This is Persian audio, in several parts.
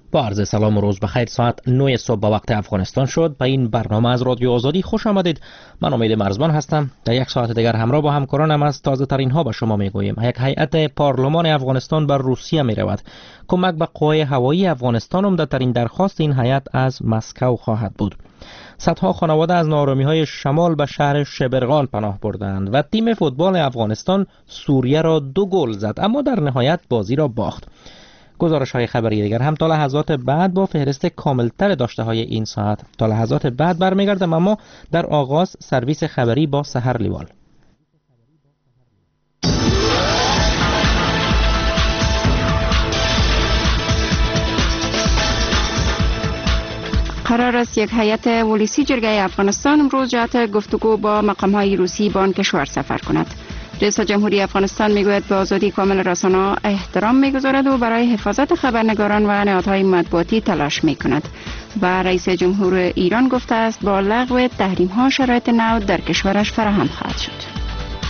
با عرض سلام و روز بخیر. ساعت 9 صبح به وقت افغانستان شد. به این برنامه از رادیو آزادی خوش آمدید. من امید مرزبان هستم. در یک ساعت دیگر همراه با همکارانم از تازه ترین ها به شما میگوییم. یک هیئت پارلمان افغانستان بر روسیه می رود. کمک به قوای هوایی افغانستان عمده ترین درخواست این هیئت از مسکو خواهد بود. صدها خانواده از ناآرامی‌های شمال به شهر شبرغان پناه بردند و تیم فوتبال افغانستان سوریه را 2 گل زد، اما در نهایت بازی را باخت. گزارش های خبری دیگر هم تا لحظات بعد با فهرست کاملتر داشته های این ساعت تا لحظات بعد برمیگردم، اما در آغاز سرویس خبری با سحر لیوال. قرار است یک هیئت ولسی جرگه افغانستان امروز جهت گفتگو با مقام‌های روسی به آن کشور سفر کند. رئیس جمهوری افغانستان میگوید به آزادی کامل رسانه‌ها احترام میگذارد و برای حفاظت خبرنگاران و نهادهای مطبوعاتی تلاش میکند. و رئیس جمهور ایران گفته است با لغو تحریم‌ها شرایط نو در کشورش فراهم خواهد شد.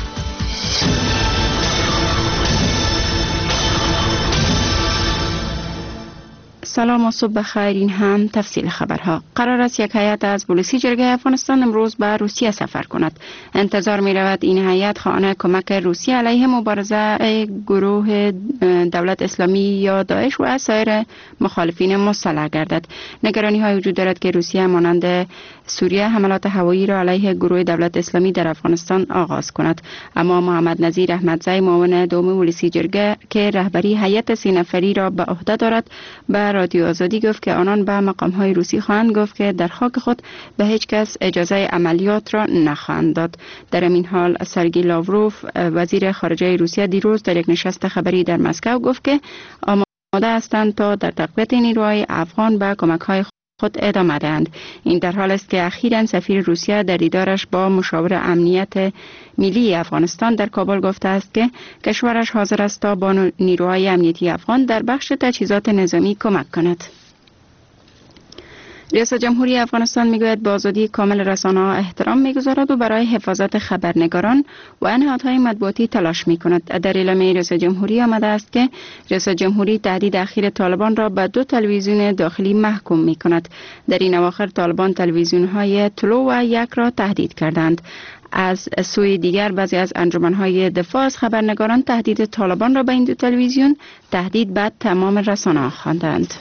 سلام و صبح بخیر. این هم تفصیل خبرها. قرار است یک هیئت از ولسی جرگه افغانستان امروز به روسیه سفر کند. انتظار می رود این هیئت خواهان کمک روسیه علیه مبارزه گروه دولت اسلامی یا داعش و سایر مخالفین مسلح گردد. نگرانی های وجود دارد که روسیه مانند سوریه حملات هوایی را علیه گروه دولت اسلامی در افغانستان آغاز کند. اما محمد نظیر احمدزی معاون دوم ولسی جرگه که رهبری هیئت 3 نفری را به عهده دارد به رادیو آزادی گفت که آنان به مقام‌های روسی خواهند گفت که در خاک خود به هیچ کس اجازه عملیات را نخواهند داد. در این حال سرگئی لاوروف وزیر خارجه روسیه دیروز در یک نشست خبری در مسکو گفت که آماده هستند تا در تقویت نیروهای افغان به کمک‌های خود ادامه دهند. این در حال است که اخیراً سفیر روسیه در دیدارش با مشاور امنیت ملی افغانستان در کابل گفته است که کشورش حاضر است تا با نیروهای امنیتی افغان در بخش تجهیزات نظامی کمک کند. رئیس جمهوری افغانستان میگوید به آزادی کامل رسانه‌ها احترام میگذارد و برای حفاظت خبرنگاران و نهادهای مطبوعاتی تلاش میکند. در اعلامیه رئیس جمهوری آمده است که رئیس جمهوری تهدید اخیر طالبان را به 2 تلویزیون داخلی محکوم میکند. در این اواخر طالبان تلویزیون‌های طلوع و یک را تهدید کردند. از سوی دیگر بعضی از انجمن‌های دفاع از خبرنگاران تهدید طالبان را به این 2 تلویزیون تهدید به تمام رسانه‌ها خواندند.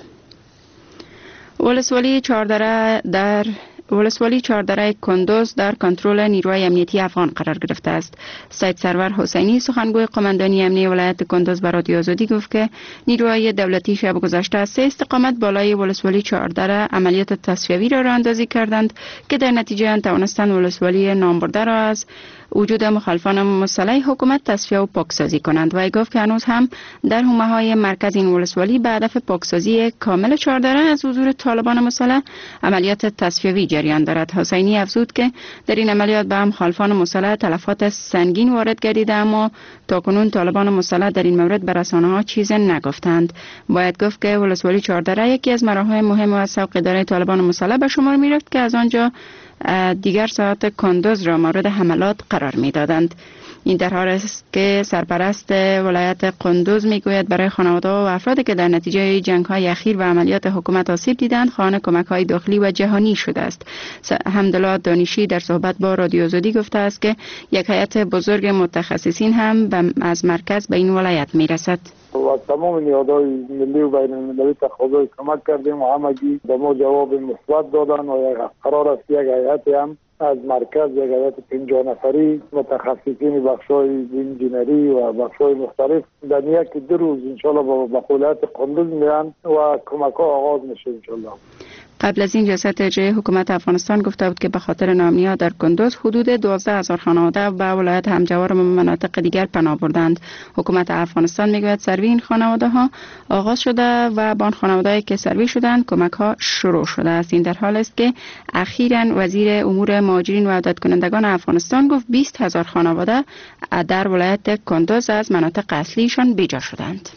ولسوالی چهاردره کندوز در کنترل نیروهای امنیتی افغان قرار گرفته است. سید سرور حسینی سخنگوی قماندانی امنیتی ولایت کندوز به رادیو آزادی گفت که نیروهای دولتی شب گذشته از 3 استقامت بالای ولسوالی چهاردره عملیات تصفیوی را راهاندازی کردند که در نتیجه آن توانستند ولسوالی نامبرده را از وجود مخالفان مسلح حکومت تصفیه و پاکسازی کنند. و گفت که هنوز هم در حومه‌های مرکز این ولسوالی به هدف پاکسازی کامل چهاردره از حضور طالبان مسلح عملیات تصفیوی جریان دارد. حسینی افزود که در این عملیات به مخالفان مسلح تلفات سنگین وارد گردیده، اما تاکنون طالبان مسلح در این مورد به رسانه‌ها چیزی نگفتند. باید گفت که ولسوالی چهاردره یکی از مراحل مهم و سوق اداره طالبان مسلح به شمار می‌رفت که از آنجا دیگر ساعت کندوز را مورد حملات قرار می‌دادند. این در حال است که سرپرست ولایت کندوز میگوید برای خانواده و افرادی که در نتیجه جنگ‌های اخیر و عملیات حکومت آسیب دیدند خواهان کمک‌های داخلی و جهانی شده است. حمدالله دانشی در صحبت با رادیو آزادی گفته است که یک هیئت بزرگ متخصصین هم از مرکز به این ولایت میرسد. و تمام نهادهای ملی و بین المللی تقاضای کمک کردیم و همگی به ما جواب مثبت دادن و قرار است یک هیئت هم از مرکز، یک هیئت 50 نفری متخصصین بخش‌های انجینری و بخش‌های مختلف در 1-2 روز انشالله به ولایت کندوز میان و کمک‌ها آغاز میشه انشالله. قبل از این ریاست اجرایی حکومت افغانستان گفته بود که به خاطر ناامنی‌ها در کندوز حدود 12,000 خانواده به ولایت همجوار و مناطق دیگر پناه بردند. حکومت افغانستان میگوید سروی این خانواده‌ها آغاز شده و با آن خانواده‌ای که سروی شدند کمک‌ها شروع شده است. این در حال است که اخیراً وزیر امور مهاجرین و عودت کنندگان افغانستان گفت 20,000 خانواده در ولایت کندوز از مناطق اصلیشان بیجا شدند.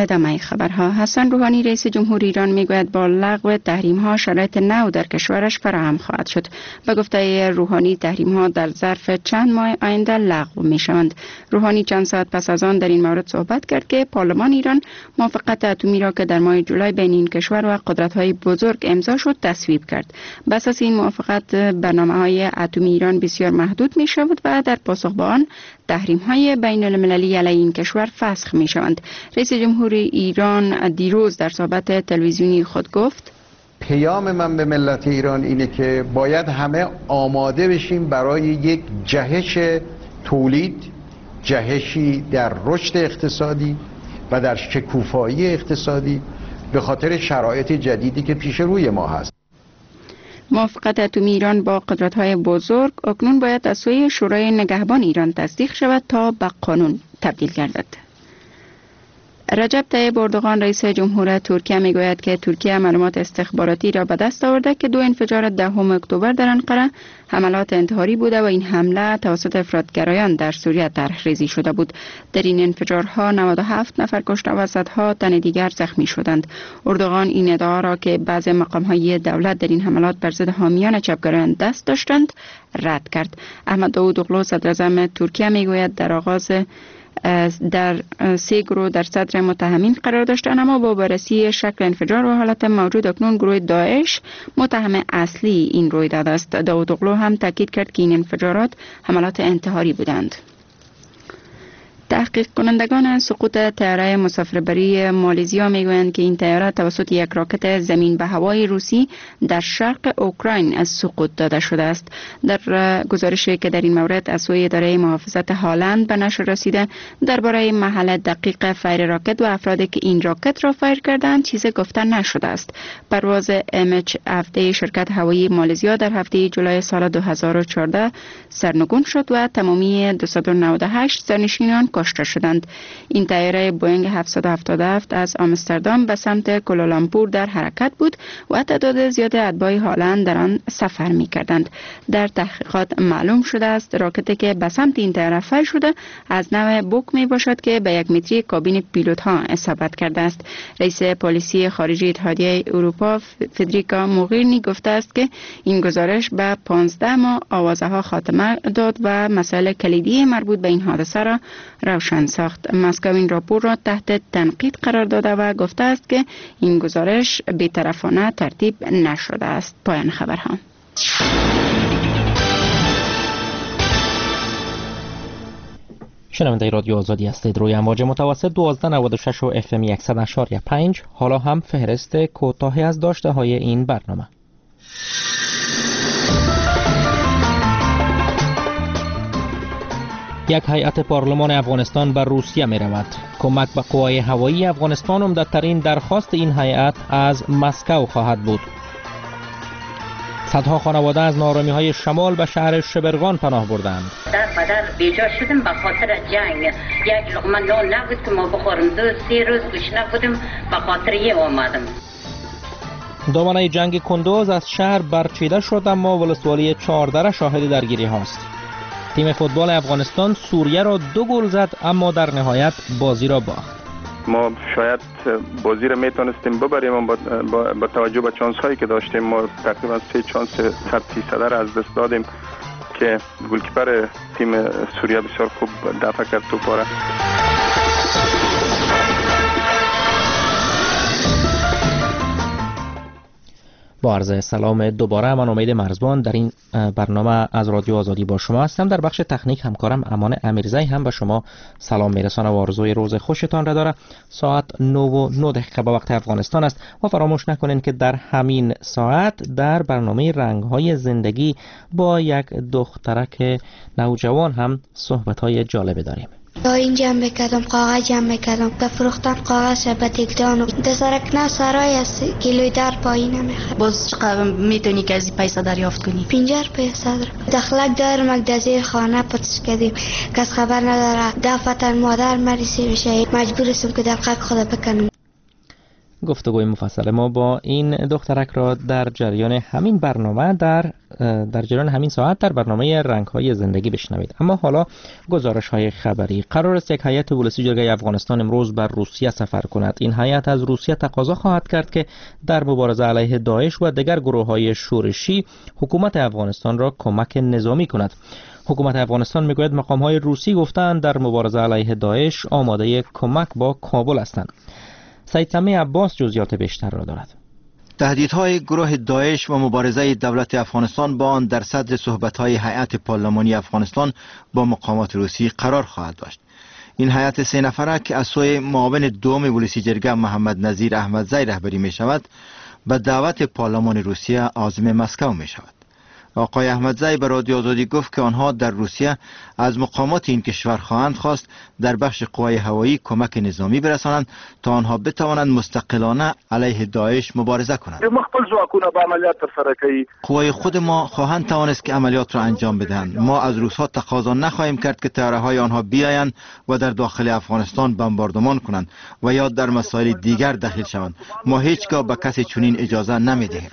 ادامه خبرها. حسن روحانی رئیس جمهور ایران میگوید با لغو تحریم ها شرایط نو در کشورش فراهم خواهد شد. به گفته روحانی تحریم ها در ظرف چند ماه آینده لغو می شوند. روحانی چند ساعت پس از آن در این مورد صحبت کرد که پارلمان ایران موافقت اتمی را که در ماه جولای بین این کشور و قدرت های بزرگ امضا شد تصویب کرد. بر اساس این موافقت برنامه‌های اتمی ایران بسیار محدود می شود و در پاسخ به آن تحریم‌های بین المللی علیه این کشور فسخ می‌شوند. رئیس جمهور ایران دیروز در صحبت تلویزیونی خود گفت: پیام من به ملت ایران اینه که باید همه آماده بشیم برای یک جهش تولید، جهشی در رشد اقتصادی و در شکوفایی اقتصادی به خاطر شرایط جدیدی که پیش روی ما هست. موافقت اتمی ایران با قدرت‌های بزرگ اکنون باید از سوی شورای نگهبان ایران تصدیق شود تا به قانون تبدیل گردد. رجب طیب اردوغان رئیس جمهور ترکیه میگوید که ترکیه معلومات استخباراتی را به دست آورده که 2 انفجار 10 اکتبر در انقره حملات انتحاری بوده و این حمله توسط افراطگرایان در سوریه طرحریزی شده بود. در این انفجارها 97 نفر کشته و صدها تن دیگر زخمی شدند. اردوغان این ادعا را که بعض مقام‌های دولت در این حملات بر ضد حامیان چپگرایان دست داشتند رد کرد. احمد داوودوغلو صدر اعظم ترکیه میگوید در آغاز در 3 گروه در صدر متهمین قرار داشتند، اما با بررسی شکل انفجار و حالت موجود اکنون گروه داعش متهم اصلی این رویداد است. داوودوغلو هم تاکید کرد که این انفجارات حملات انتحاری بودند. تحقیق کنندگان سقوط طیاره مسافربری مالزیا میگویند که این طیاره توسط یک راکت زمین به هوای روسی در شرق اوکراین از سقوط داده شده است. در گزارشی که در این مورد از سوی اداره محافظت هالند به نشر رسیده درباره محل دقیق فیر راکت و افرادی که این راکت را فیر کردند چیزی گفته نشده است. پرواز MH17 شرکت هوایی مالزیا در هفته جولای سال 2014 سرنگون شد و تمامی 298 سرنشینان کشته شدند. این طیاره بوئینگ 777 از آمستردام به سمت کوالالامپور در حرکت بود و تعداد زیاد اتباع هالند در آن سفر می کردند. در تحقیقات معلوم شده است راکتی که به سمت این طیاره فیر شده از نوع بوک می باشد که به 1 متری کابین پیلوت ها اصابت کرده است. رئیس پلیسی خارجی اتحادیه اروپا فدریکا موغیرنی گفته است که این گزارش به 15 ماه آوازه ها خاتمه داد و مسائل کلیدی مربوط به این حادثه را روشن ساخت. مسکو این راپور را تحت تنقید قرار داده و گفته است که این گزارش بی‌طرفانه ترتیب نشده است. پایان خبرها. شنونده رادیو آزادی هستید. روی امواج متوسط 1296 و FM 100.5. حالا هم فهرست کوتاهی از داشته های این برنامه. یک هیئت پارلمان افغانستان بر روسیه می رود. کمک به قوای هوایی افغانستان عمدترین درخواست این هیئت از مسکو خواهد بود. صدها خانواده از نارامی‌های شمال به شهر شبرغان پناه بردند. در بدر بیجا شدم به خاطر جنگ. یک لقمه نان نبود که ما بخورم. 2-3 روز گشنه بودم به خاطر یه آمدم. دامنه جنگ کندوز از شهر برچیده شد اما ولسوالی 14 شاهد درگیری هاست. تیم فوتبال افغانستان سوریه را 2 گل زد اما در نهایت بازی را باخت. ما شاید بازی را میتونستیم ببریم با توجه به چانس هایی که داشتیم. ما تقریبا 3 چانس 100% را از دست دادیم که گلکیپر تیم سوریه بسیار خوب دفع کرد توپ را. با عرض سلام دوباره، من امید مرزبان در این برنامه از رادیو آزادی با شما هستم. در بخش تکنیک همکارم امان امیرزی هم به شما سلام میرسانه و آرزوی روز خوشتان را داره. ساعت 9:09 به وقت افغانستان است و فراموش نکنین که در همین ساعت در برنامه رنگ‌های زندگی با یک دخترک نوجوان هم صحبت‌های جالب داریم. دارین جمع کردم، کاغذ جمع کردم، بفروختم کاغذ به تکدان و دزرکنه سرای از کیلوی در پایین نمیخواد. باز چقدر میتونی که از پیسه دریافت کنی؟ 50 پیسه دخلک دار مگدزیر خانه پتش کردیم، کس خبر نداره. دفتر مادر مریسی بشه، مجبور هستم که دلقک خود بکنم. گفتگوی مفصل ما با این دخترک را در جریان همین برنامه در جریان همین ساعت در برنامه رنگ‌های زندگی بشنوید. اما حالا گزارش‌های خبری. قرار است یک هیئت ولسی جرگه افغانستان امروز بر روسیه سفر کند. این هیئت از روسیه تقاضا خواهد کرد که در مبارزه علیه داعش و دیگر گروه‌های شورشی حکومت افغانستان را کمک نظامی کند. حکومت افغانستان میگوید مقام‌های روسی گفتند در مبارزه علیه داعش آماده کمک با کابل هستند. سید سمیع عباس جزئیات بیشتر را دارد. تهدیدهای گروه داعش و مبارزه دولت افغانستان با آن در صدر صحبت‌های هیئت پارلمانی افغانستان با مقامات روسی قرار خواهد داشت. این هیئت 3 نفره که از سوی معاون دوم ولسی جرگه محمد نظیر احمدزی رهبری می شود به دعوت پارلمان روسیه عازم مسکو می شود. آقای احمدزی به رادیو آزادی گفت که آنها در روسیه از مقامات این کشور خواهند خواست در بخش قوای هوایی کمک نظامی برسانند تا آنها بتوانند مستقلانه علیه داعش مبارزه کنند. قوای خود ما خواهند توانست که عملیات را انجام بدهند. ما از روس‌ها تقاضا نخواهیم کرد که طیاره‌های آنها بیایند و در داخل افغانستان بمباردمان کنند و یا در مسائل دیگر دخیل شوند. ما هیچگاه به کسی چنین اجازه نمی‌دهیم.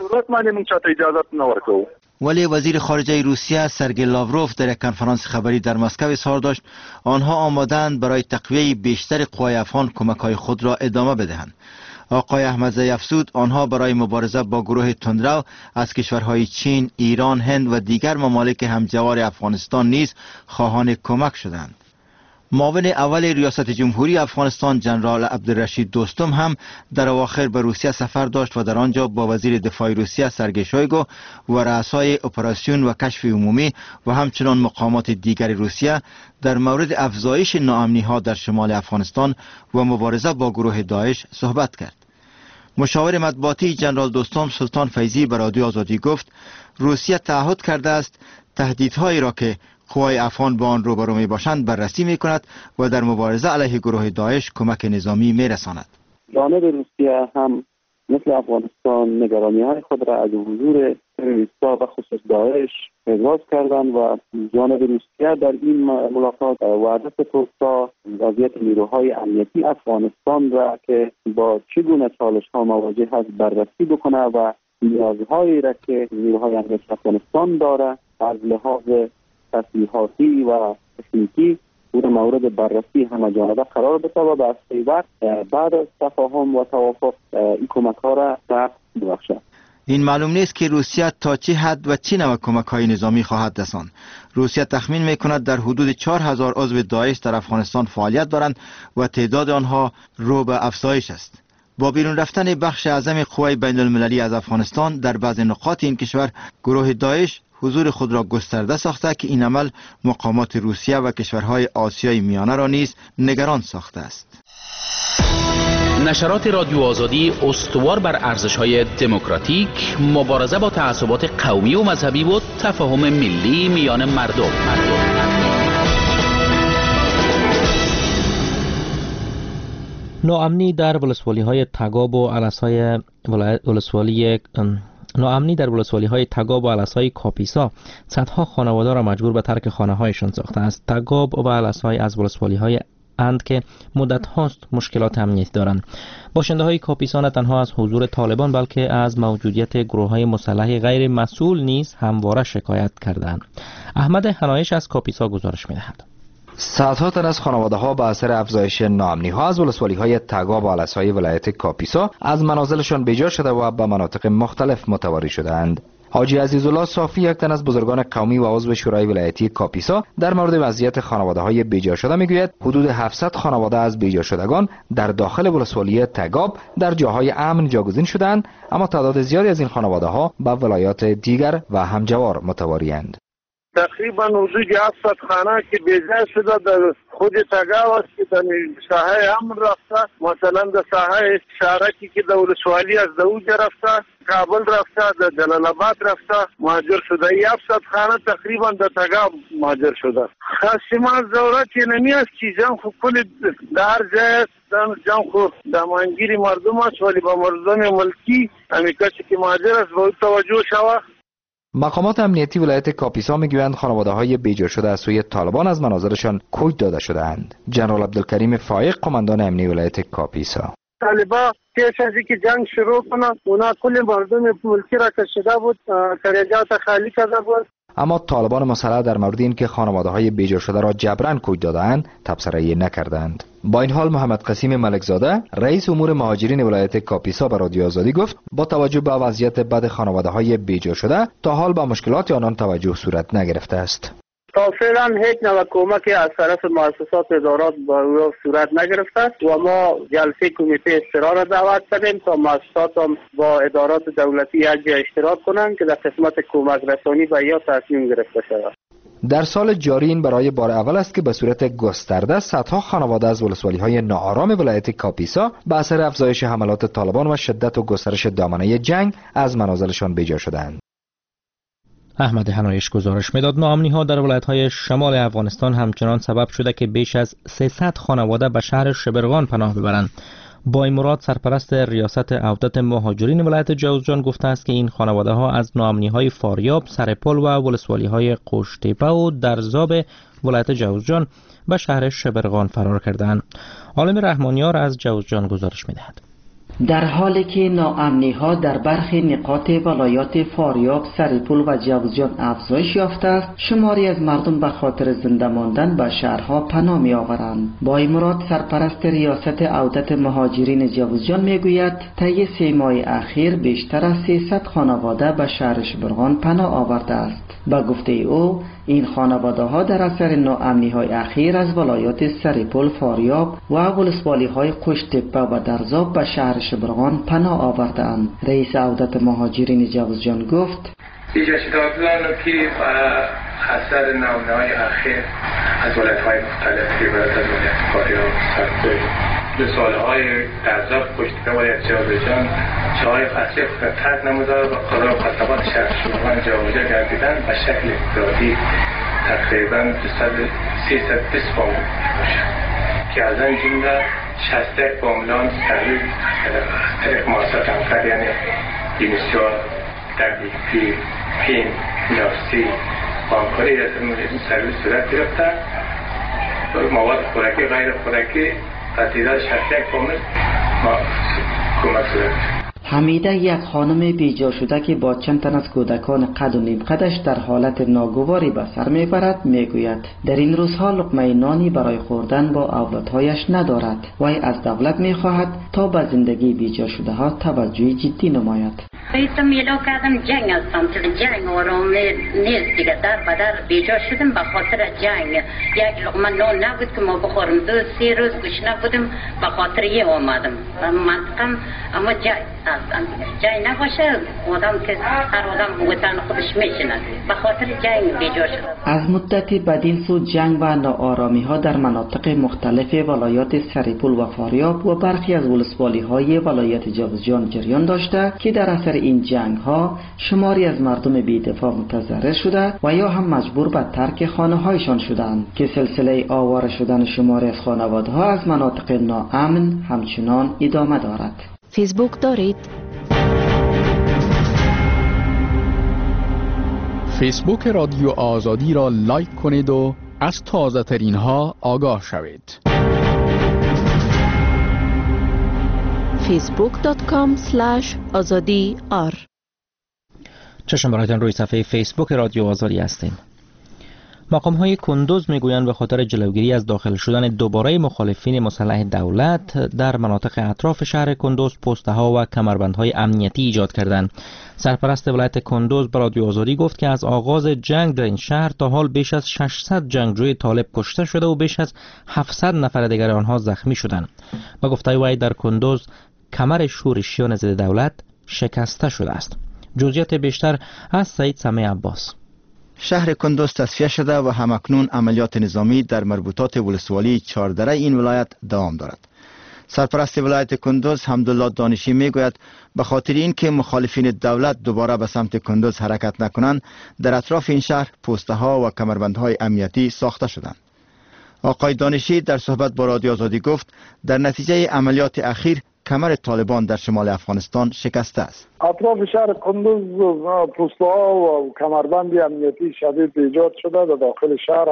ولی وزیر خارجه روسیه سرگئی لاوروف در یک کنفرانس خبری در مسکو اظهار داشت آنها آماده‌اند برای تقویه بیشتر قوای افغان کمک‌های خود را ادامه بدهند. آقای احمدزی افزود آنها برای مبارزه با گروه تندرو از کشورهای چین، ایران، هند و دیگر ممالک همجوار افغانستان نیز خواهان کمک شدند. معاون اول ریاست جمهوری افغانستان جنرال عبدالرشید دوستم هم در اواخر به روسیه سفر داشت و در آنجا با وزیر دفاع روسیه سرگئی شویگو و رؤسای اپراسیون و کشف عمومی و همچنان مقامات دیگر روسیه در مورد افزایش ناامنی‌ها در شمال افغانستان و مبارزه با گروه داعش صحبت کرد. مشاور مطبوعاتی جنرال دوستم سلطان فیضی به رادیو آزادی گفت روسیه تعهد کرده است تهدیدهایی را که قوای افغان با آن روبرو می باشند بررسی می کند و در مبارزه علیه گروه داعش کمک نظامی می رساند. جانب روسیه هم مثل افغانستان نگرانی‌های خود را از حضور تروریست‌ها و خصوص داعش ابراز کردند و جانب روسیه در این ملاقات وعده سپرد تا وضعیت نیروهای امنیتی افغانستان را که با چگونه چالش‌ها مواجه است بررسی بکنه و نیازهایی را که نیروهای امنیتی افغانستان داره از لحاظ تسلیحاتی و تکنیکی او مورد بررسی همه جانبه قرار بده و به اصلی وقت بعد از تفاهم و توافق این کمک ها را رفت ببخشد. این معلوم نیست که روسیه تا چه حد و چه نوع کمک های نظامی خواهد رساند. روسیه تخمین می کند در حدود 4000 عضو داعش در افغانستان فعالیت دارند و تعداد آنها رو به افزایش است. با بیرون رفتن بخش اعظم قوای بین المللی از افغانستان در بعض نقاط این کشور گروه داعش حضور خود را گسترده ساخته که این عمل مقامات روسیه و کشورهای آسیای میانه را نیز نگران ساخته است. نشرات رادیو آزادی استوار بر ارزش‌های دموکراتیک، مبارزه با تعصبات قومی و مذهبی و تفاهم ملی میان مردم. ناامنی در ولسوالی‌های تگاب و علس‌های ولسوالی‌های تگاب و علس‌های کاپیسا صدها خانواده را مجبور به ترک خانه‌هایشان ساخته است. تگاب و علس‌های از ولسوالی‌های اند که مدت هاست مشکلات امنیتی دارند. باشنده‌های کاپیسا نه تنها از حضور طالبان بلکه از موجودیت گروه‌های مسلح غیر مسئول نیز همواره شکایت کردند. احمد حنایش از کاپیسا گزارش می‌دهد. صدها تن از خانواده‌ها به اثر افزایش ناامنی‌ها از ولسوالی‌های تگاب و علس‌های ولایت کاپیسا از منازلشان بیجا شده و به مناطق مختلف متواری شدند. حاجی عزیزالله صافی یک تن از بزرگان قومی و عضو شورای ولایتی کاپیسا در مورد وضعیت خانواده‌های بیجا شده میگوید حدود 700 خانواده از بیجا شدگان در داخل ولسوالی تگاب در جاهای امن جاگزین شدند، اما تعداد زیادی از این خانواده‌ها به ولایات دیگر و همجوار متواری‌اند. تقریبا حدود 700 خانه که بیجا شده در خود تگاو است که در ساحه امن رفته، مثلا در ساحه شارکی که در ولسوالی از دوجه رفته، کابل رفته، در جلال آباد رفته مهاجر شده. 700 خانه تقریبا در تگاو مهاجر شده. خاصیمان ضرورت نمی است که جان خو کل در جای جان خو دامانگیری مردم است، ولی با مردم ملکی همی کسی که مهاجر است باید توجه شود. مقامات امنیتی ولایت کاپیسا میگویند خانواده‌های بیجا شده از سوی طالبان از منازلشان کوچ داده شده‌اند. جنرال عبدالکریم فایق قماندان امنیتی ولایت کاپیسا: طالبا پیش از اینکه جنگ شروع کنند اونا کل مردم ملکی را کشیده بود، خریجات خالی کرده بود. اما طالبان مسلح در مورد این که خانواده‌های بیجا شده را جبران کوچ دادند تبصره نکردند. با این حال محمد قسیم ملکزاده رئیس امور مهاجرین ولایت کاپیسا به رادیو آزادی گفت با توجه به وضعیت بد خانواده‌های بیجا شده تا حال به مشکلات آنان توجه صورت نگرفته است. تا فعلا هیچ نوع کمکی از طرف مؤسسات ادارات با او صورت نگرفته است و ما جلسه کمیته استقرار را دعوت کردیم تا مؤسسات با ادارات دولتی یک جای اشتراک کنند که در قسمت کمک رسانی به یا تصمیم گرفته شود. در سال جاری این برای بار اول است که به صورت گسترده صدها خانواده از ولسوالی‌های ناآرام ولایت کاپیسا به اثر افزایش حملات طالبان و شدت و گسترش دامنه جنگ از منازلشان بیجا شدند. احمد حنایش گزارش میداد ناامنی‌ها در ولایت‌های شمال افغانستان همچنان سبب شده که بیش از 300 خانواده به شهر شبرغان پناه ببرند. بای مراد سرپرست ریاست عودت مهاجرین ولایت جوزجان گفته است که این خانواده‌ها از ناامنی‌های فاریاب، سرپل و ولسوالی‌های قوشتیپه و درزاب ولایت جوزجان به شهر شبرغان فرار کردند. عالم رحمانیار از جوزجان گزارش می‌دهد. در حالی که ناامنی‌ها در برخی نقاط ولایات فاریاب، سرپل و جوزجان افزایش یافته است، شماری از مردم به خاطر زنده ماندن به شهرها پناه می‌آورند. بای مراد سرپرست ریاست عودت مهاجرین جوزجان می‌گوید طی 3 ماه اخیر بیشتر از 300 خانواده به شهر شبرغان پناه آورده است. با گفته او این خانواده‌ها در اثر ناامنی‌های اخیر از ولایات سرپل، فاریاب و ولسوالی‌های قوشتیپه و درزاب به شهر شبرغان پناه آورده‌اند. رئیس عودت مهاجرین جوزجان گفت: بیجا شدگان که اثر ناامنی‌های اخیر از ولایت‌های مختلف که برای ولایت فاریاب، سرپل، ولسوالی‌های درزاب، قوشتیپه و ولایت جوزجان جای فصلی خود ترک نموده و قرار قصبات شهر شبرغان جابجا گردیدن به شکل افرادی تقریبا 320 فامیل باشد که از این جمله 61 فامیلان سرویس طریق مؤسسات همکار یعنی یونیسیون، WFP، پین، نافسی همکاری از این سرویس صورت گرفته. مواد خوراکی غیر خوراکی و تعداد 61 فامیل ما کمک صورت. حمیده یک خانم بیجا شده که با چند تن از کودکان قد و نیم قدش در حالت ناگواری به سر میبرد میگوید در این روزها لقمه نانی برای خوردن با اولادهایش ندارد. وی از دولت میخواهد تا به زندگی بیجا شده ها توجه جدی نماید. ایتم میلا کردم جنگ هستم که جنگ آرام نیست دیگه، در بدر بیجا شدم به خاطر جنگ. یک لقمه نان نبود که ما بخورم، 2-3 روز گشنه بودم به خاطر یه آمدم منطقم. اما جنگ نباشه آدم که هر آدم وطن خودش میشند به خاطر جنگ بیجا شدم. از مدتی بدین سو جنگ و ناآرامی ها در مناطق مختلف ولایات سرپل و فاریاب و برخی از ولسوالی های ولایت جوزجان جریان داشته که در اثر این جنگ ها شماری از مردم بی‌دفاع متضرر شده و یا هم مجبور به ترک خانه هایشان شدند که سلسله آواره شدن شماری از خانواده ها از مناطق ناامن همچنان ادامه دارد. فیسبوک دارید؟ فیسبوک رادیو آزادی را لایک کنید و از تازه ترین ها آگاه شوید. facebook.com/azadi_r چشم برایتان روی صفحه فیسبوک رادیو آزادی هستیم. مقام‌های کندوز میگویند به خاطر جلوگیری از داخل شدن دوباره مخالفین مسلح دولت در مناطق اطراف شهر کندوز پست‌ها و کمربندهای امنیتی ایجاد کردند. سرپرست ولایت کندوز به رادیو آزادی گفت که از آغاز جنگ در این شهر تا حال بیش از 600 جنگجوی طالب کشته شده و بیش از 700 نفر دیگر آنها زخمی شدند. با گفته وی در کندوز کمر شورشیان ضد دولت شکسته شده است. جزئیات بیشتر از سعید سمیع عباس. شهر کندوز تصفیه شده و همکنون عملیات نظامی در مربوطات ولسوالی چهاردره این ولایت دوام دارد. سرپرست ولایت کندوز حمدالله دانشی میگوید به خاطر اینکه مخالفین دولت دوباره به سمت کندوز حرکت نکنند در اطراف این شهر پوسته‌ها و کمربندهای امنیتی ساخته شدند. آقای دانشی در صحبت با رادیو آزادی گفت در نتیجه عملیات اخیر کمر طالبان در شمال افغانستان شکسته است. اطراف شهر کندوز پوسته‌ها و کمربند امنیتی شدید ایجاد شده. در داخل شهر هم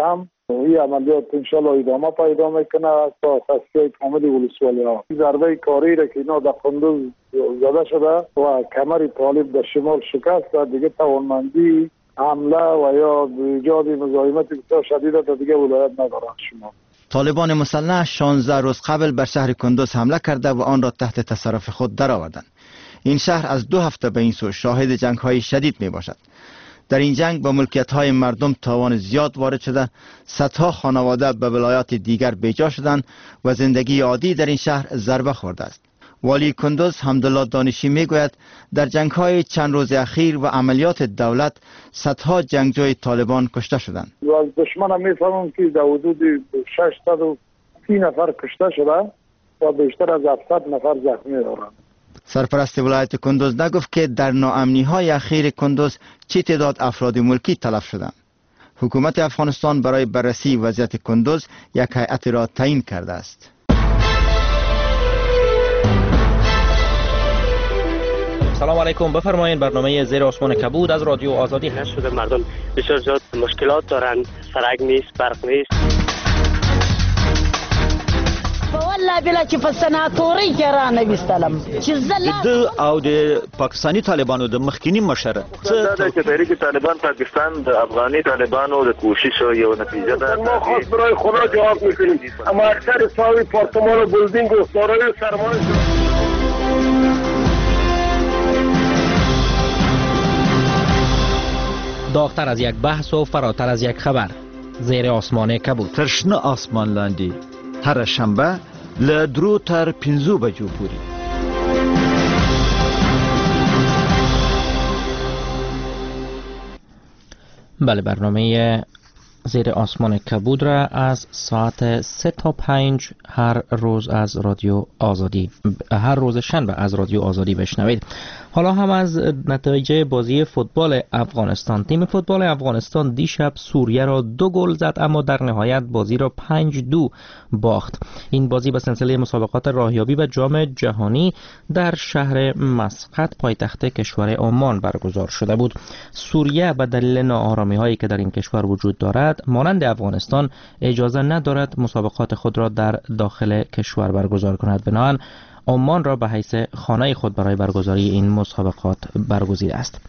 این عملیات انشالله ادامه پیدا میکنه تا تصفیه کامل ولسوالی ها. ضربه کاری را که اینا در کندوز زده شده و کمر طالب در شمال شکست و دیگه توانمندی حمله و یا ایجاد مزاحمت بسیار شدید تا دیگه ولایت ندارند. شما طالبان مسلح 16 روز قبل بر شهر کندوز حمله کرده و آن را تحت تصرف خود درآوردند. این شهر از 2 هفته به این سو شاهد جنگ‌های شدید می باشد. در این جنگ با ملکیت‌های مردم تاوان زیاد وارد شده، صدها خانواده به ولایات دیگر بیجا شدند و زندگی عادی در این شهر ضربه خورده است. والی کندوز حمدالله دانشی میگوید در جنگ‌های چند روز اخیر و عملیات دولت صدها جنگجوی طالبان کشته شدند. و از دشمن میفهمم که در حدود 630 نفر کشته شده و بیشتر از 700 نفر زخمی دارند. سرپرست ولایت کندوز نگفت که در ناامنی‌های اخیر کندوز چه تعداد افراد ملکی تلف شدند. حکومت افغانستان برای بررسی وضعیت کندوز یک هیئت را تعیین کرده است. سلام علیکم، بفرمایید. برنامه زیر آسمان کبود از رادیو آزادی هست. شده مردم بسیار زیاد مشکلات دارند، سرک نیست، برق نیست. والله بلا چې په سناتوري کې را نه وستلم چې د او د پاکستانی طالبانو د مخکینی مشره دا چې تحریک طالبان پاکستان د افغاني طالبانو د کوشش یو نتیجه ده. ما خاص برای خدا جواب میکنیم، اما اکثر ساوی پارتمان و بلدینگ و سارای سرمایه داغتر از یک بحث و فراتر از یک خبر. زیر آسمان کبود. ترشنه آسمان لاندی هر شنبه له 2 تر 5 بجو پورې. بله، برنامه زیر آسمان کبود را از ساعت 3 تا 5 هر روز از رادیو آزادی، هر روز شنبه از رادیو آزادی بشنوید. حالا هم از نتایج بازی فوتبال افغانستان. تیم فوتبال افغانستان دیشب سوریه را 2 گل زد، اما در نهایت بازی را 5-2 باخت. این بازی به سلسله مسابقات راهیابی و جام جهانی در شهر مسقط پایتخت کشور عمان برگزار شده بود. سوریه به دلیل ناآرامی هایی که در این کشور وجود دارد، مانند افغانستان اجازه ندارد مسابقات خود را در داخل کشور برگزار کند. بنابراین عمان را به حیث خانه خود برای برگزاری این مسابقات برگزیده است.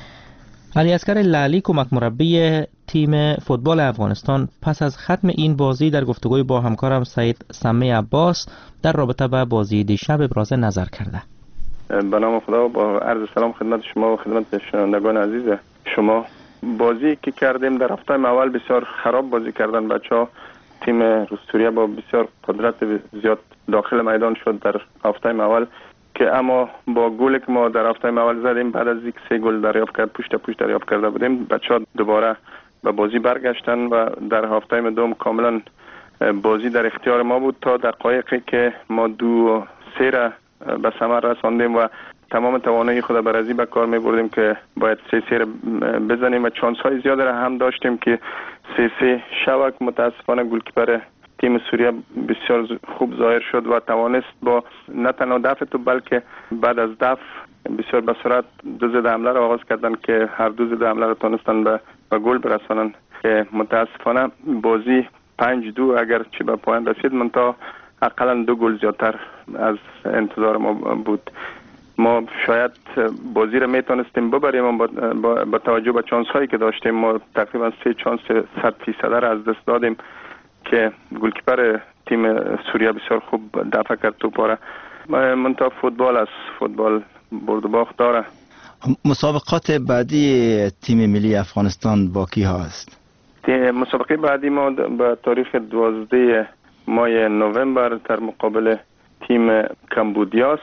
علی اصغر لعلی کمک مربی تیم فوتبال افغانستان پس از ختم این بازی در گفتگوی با همکارم سید سمی عباس در رابطه با بازی دیشب ابراز نظر کرده. به نام خدا، با عرض سلام خدمت شما و خدمت شنوندگان عزیز شما. بازی که کردیم در هفته اول بسیار خراب بازی کردن بچه‌ها. تیم سوریه با بسیار قدرت زیاد داخل میدان شد در هفته اول، که اما با گلی که ما در هفته اول زدیم، بعد از اینکه 3 گل دریافت کرد پشت دریافت کرده بودیم، بچه‌ها دوباره به بازی برگشتن و در هفته دوم کاملا بازی در اختیار ما بود تا دقایقی که ما 2-3 را به ثمر رساندیم و تمام توانایی خود برازی به کار می بردیم که باید 3-3 را بزنیم و چانس های زیاد را هم داشتیم که 3-3 شود. متاسفانه گلکیپر تیم سوریه بسیار خوب ظاهر شد و توانست با نه تنها دفع تو بلکه بعد از دفع بسیار به سرعت 2 ضد حمله را آغاز کردن که هر 2 ضد حمله را تونستن به گل برسانن، که متاسفانه بازی 5-2 اگر چه به پایان رسید، منتها اقلا 2 گل زیادتر از انتظار ما بود. ما شاید بازی را میتونستیم ببریم با توجه به چانس هایی که داشتیم. ما تقریبا 3 چانس 100% را از دست دادیم که گلکیپر تیم سوریه بسیار خوب دفع کرد توپ را. منتها فوتبال است، فوتبال برد و باخت داره. مسابقات بعدی تیم ملی افغانستان با کی هست؟ مسابقه بعدی ما به تاریخ 12 ماه نوامبر در مقابل تیم کمبودیا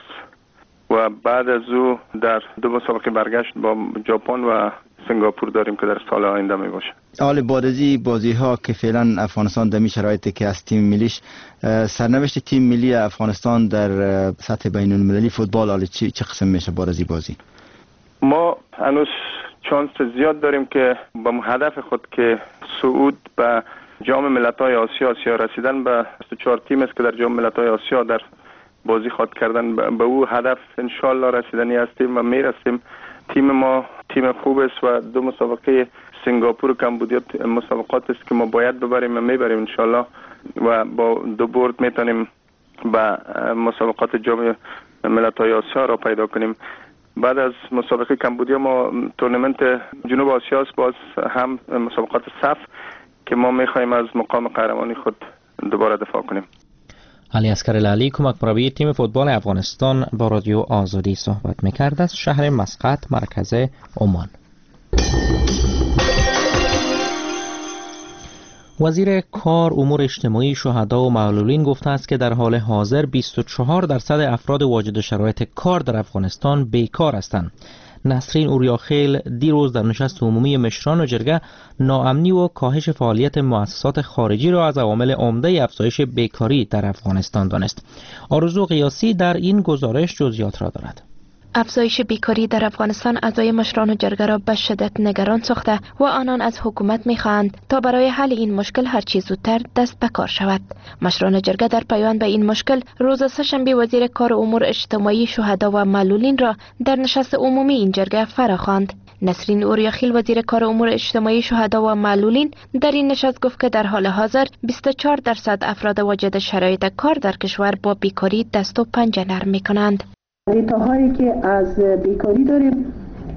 و بعد از او در 2 مسابقه برگشت با ژاپن و سنگاپور داریم که در سال آینده می باشه. حال بازی ها که فعلا افغانستان در می شرایطی که از تیم ملیش، سرنوشت تیم ملی افغانستان در سطح بین المللی فوتبال حال چه قسم میشه بازی؟ ما هنوز چانس زیاد داریم که با هدف خود که صعود به جام ملت‌های آسیا رسیدن به 4 تیم است که در جام ملت‌های آسیا در بازی خواهد کردن، به او هدف انشالله رسیدنی هستیم و میرسیم. تیم ما تیم خوب است و دو مسابقه سنگاپور و کمبودیا مسابقات است که ما باید ببریم و میبریم انشالله و با دو برد میتونیم به مسابقات جام ملت‌های آسیا را پیدا کنیم. بعد از مسابقه کمبودیا ما تورنمنت جنوب آسیا است، باز هم مسابقات صف که ما میخوایم از مقام قهرمانی خود دوباره دفاع کنیم. علی اصغر لالی کمک مربی تیم فوتبال افغانستان با رادیو آزادی صحبت میکرد از شهر مسقط مرکز عمان. وزیر کار، امور اجتماعی، شهدا و معلولین گفته است که در حال حاضر 24% افراد واجد شرایط کار در افغانستان بیکار هستند. نسرین اوریاخیل دیروز در نشست عمومی مشران و جرگه ناامنی و کاهش فعالیت مؤسسات خارجی را از عوامل عمده افزایش بیکاری در افغانستان دانست. آرزو قیاسی در این گزارش جزئیات را دارد. افزایش بیکاری در افغانستان اعضای مشران و جرگه را به شدت نگران ساخته و آنان از حکومت می‌خواهند تا برای حل این مشکل هرچی زودتر دست به کار شود. مشران جرگه در پیوند به این مشکل روز سه‌شنبه وزیر کار و امور اجتماعی، شهدا و معلولین را در نشست عمومی این جرگه فراخواند. نسرین اوریاخیل وزیر کار و امور اجتماعی، شهدا و معلولین در این نشست گفت که در حال حاضر 24% افراد واجد شرایط کار در کشور با بیکاری دست و پنجه نرم می‌کنند. دیتاهایی که از بیکاری داریم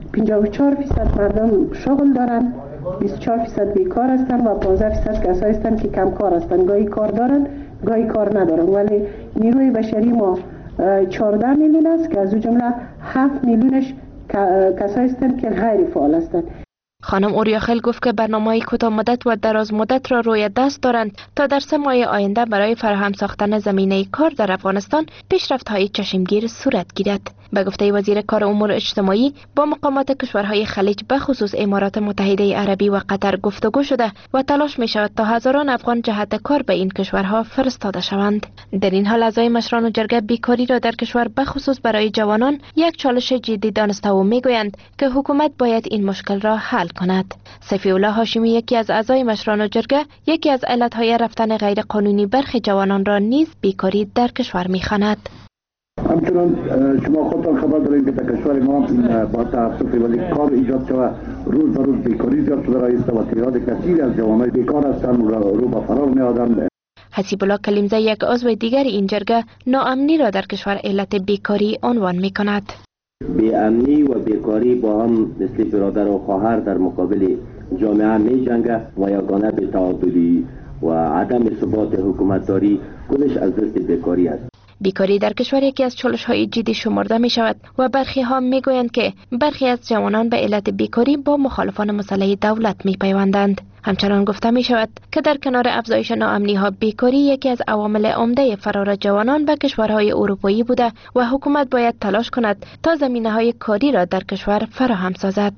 54% مردم شغل دارن، 24% بیکار هستن و 15% کسایی هستن که کم کار هستن، گاهی کار دارن گاهی کار ندارن. ولی نیروی بشری ما 14 میلیون است که از اون جمله 7 میلیونش کسایی هستن که غیر فعال هستن. خانم اوریاخیل گفت که برنامه‌های کوتاه مدت و دراز مدت را روی دست دارند تا در 3 ماه آینده برای فراهم ساختن زمینه کار در افغانستان پیشرفت‌های چشمگیر صورت گیرد. به گفته وزیر کار امور اجتماعی، با مقامات کشورهای خلیج به خصوص امارات متحده عربی و قطر گفتگو شده و تلاش می شود تا هزاران افغان جهت کار به این کشورها فرستاده شوند. در این حال اعضای مشران و جرگه بیکاری را در کشور به خصوص برای جوانان یک چالش جدی دانسته و می گویند که حکومت باید این مشکل را حل کند. صفی الله هاشمی، یکی از اعضای مشران و جرگه، یکی از علتهای رفتن غیر قانونی برخی جوانان را نیز بیکاری در کشور می خواند. همچنان شما خودتان خبر دارید که در کشور ما با تاسف ولی کار ایجاد شده، روز به روز بیکاری زیاد شده است و تعداد کثیری از جوانان بیکار هستند و رو به فرار می‌آیند. حسیب الله کلیمزه، یک عضو دیگر این جرگه، ناامنی را در کشور علت بیکاری عنوان می‌کند. بی‌امنی و بیکاری با هم مثل برادر و خواهر در مقابل جامعه می‌جنگند و یگانه بی‌تعادلی و عدم ثبات حکومتداری کلش از دست بیکاری است. بیکاری در کشور یکی از چالش‌های جدی شمرده می شود و برخی ها می گویند که برخی از جوانان به علت بیکاری با مخالفان مسلح دولت می پیوندند. همچنان گفته می شود که در کنار افزایش ناامنی ها، بیکاری یکی از عوامل عمده فرار جوانان به کشورهای اروپایی بوده و حکومت باید تلاش کند تا زمینه‌های کاری را در کشور فراهم سازد.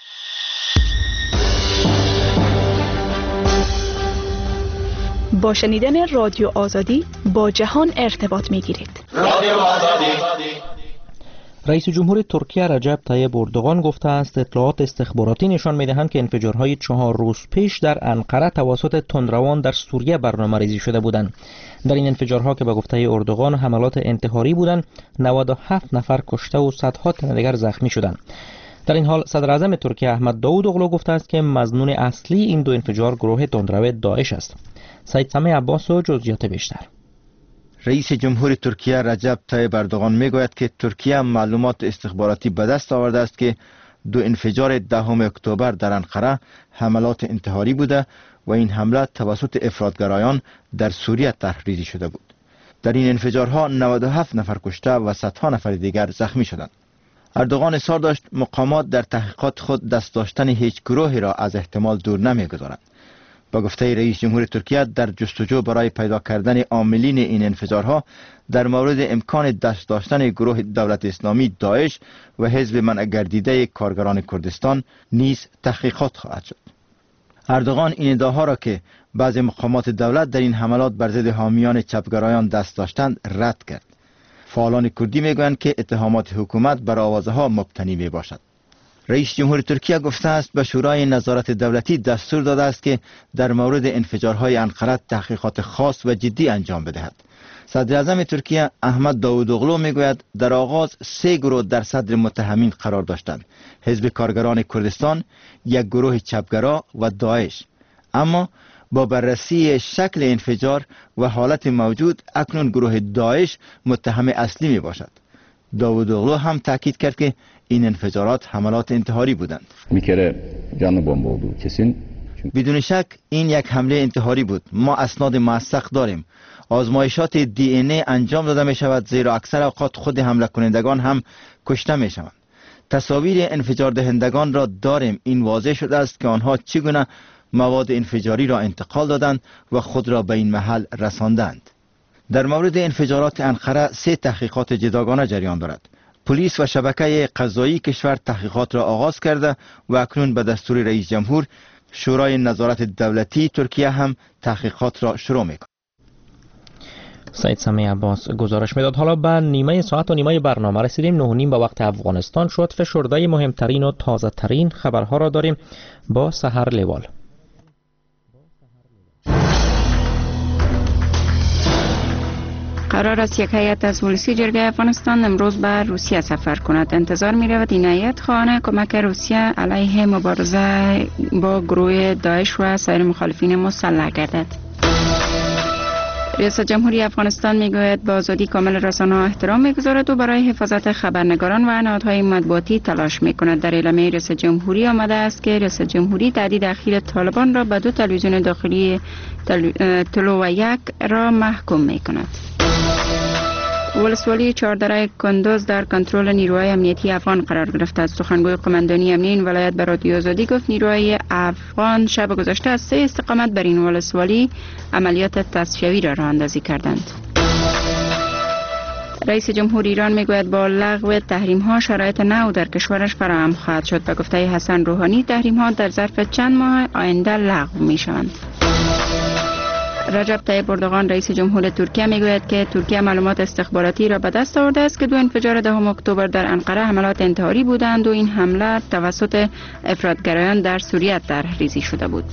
با شنیدن رادیو آزادی با جهان ارتباط می‌گیرید. رادیو آزادی. رئیس جمهور ترکیه رجب طیب اردوغان گفته است اطلاعات استخباراتی نشان می‌دهند که انفجارهای 4 روز پیش در انقره توسط تندروان در سوریه برنامه‌ریزی شده بودند. در این انفجارها که به گفته اردوغان حملات انتحاری بودند، 97 نفر کشته و صدها تن دیگر زخمی شدند. در این حال صدر اعظم ترکیه احمد داوودوغلو گفته است که مظنون اصلی این دو انفجار گروه تندرو داعش است. سید سمیع عباس و جزئیات بیشتر. رئیس جمهور ترکیه رجب طیب اردوغان میگوید که ترکیه معلومات استخباراتی به دست آورده است که دو انفجار 10 اکتبر در انقره حملات انتحاری بوده و این حمله توسط افراطگرایان در سوریه طرحریزی شده بود. در این انفجارها 97 نفر کشته و صدها نفر دیگر زخمی شدند. اردوغان اصرار داشت مقامات در تحقیقات خود دست داشتن هیچ گروهی را از احتمال دور نمیگذارند. با گفته رئیس جمهور ترکیه در جستجو برای پیدا کردن عاملین این انفجارها در مورد امکان دست داشتن گروه دولت اسلامی داعش و حزب منع گردیده کارگران کردستان نیز تحقیقات خواهد شد. اردوغان این ادعاها را که بعضی مقامات دولت در این حملات بر ضد حامیان چپگرایان دست داشتند رد کرد. فعالان کردی میگویند که اتهامات حکومت بر آوازها مبتنی می باشد. رئیس جمهور ترکیه گفته است به شورای نظارت دولتی دستور داده است که در مورد انفجارهای انقره تحقیقات خاص و جدی انجام بدهد. صدر اعظم ترکیه احمد داوودوغلو میگوید در آغاز 3 گروه در صدر متهمین قرار داشتند: حزب کارگران کردستان، یک گروه چپگرا و داعش. اما با بررسی شکل انفجار و حالت موجود اکنون گروه داعش متهم اصلی می باشد. داوودوغلو هم تاکید کرد که این انفجارات حملات انتحاری بودند. بدون شک این یک حمله انتحاری بود. ما اسناد موثق داریم. آزمایشات دی ان ای انجام داده می شود، زیرا اکثر اوقات خود حمله کنندگان هم کشته می شوند. تصاویر انفجار دهندگان را داریم. این واضح شده است که آنها چگونه مواد انفجاری را انتقال دادند و خود را به این محل رساندند. در مورد انفجارات انقره 3 تحقیقات جداگانه جریان دارد. پلیس و شبکه قضایی کشور تحقیقات را آغاز کرده و اکنون به دستور رئیس جمهور شورای نظارت دولتی ترکیه هم تحقیقات را شروع می‌کند. سید سمی عباس گزارش میداد. حالا به نیمه ساعت و نیمه برنامه رسیدیم. 9:30 به وقت افغانستان شد. فشرده مهمترین و تازه ترین خبرها را داریم با سحر لیوال. قرار است یک هیئت از ولسی جرگه افغانستان امروز به روسیه سفر کند. انتظار می رود این هیئت خواهان کمک روسیه علیه مبارزه با گروه داعش و سایر مخالفین مسلح گردد. ریاست جمهوری افغانستان میگوید به آزادی کامل رسانه‌ها احترام میگذارد و برای حفاظت خبرنگاران و نهادهای مطبوعاتی تلاش میکند. در اعلامیه ریاست جمهوری آمده است که ریاست جمهوری تهدید اخیر طالبان را به 2 تلویزیون داخلی طلوع و یک را محکوم میکند. ولسوالی چهاردره کندوز در کنترل نیروهای امنیتی افغان قرار گرفته است. سخنگوی قماندانی امنیتی این ولایت به رادیو آزادی گفت نیروهای افغان شب گذشته از 3 استقامت بر این ولسوالی عملیات تصفیوی را راه اندازی کردند. رئیس جمهور ایران میگوید با لغو تحریم ها شرایط نو در کشورش فراهم خواهد شد. به گفته حسن روحانی تحریم ها در ظرف چند ماه آینده لغو می شوند. رجب طیب اردوغان رئیس جمهور ترکیه میگوید که ترکیه معلومات استخباراتی را به دست آورده است که 2 انفجار 10 اکتبر در انقره حملات انتحاری بودند و این حمله توسط افراطگرایان در سوریه طرحریزی شده بود.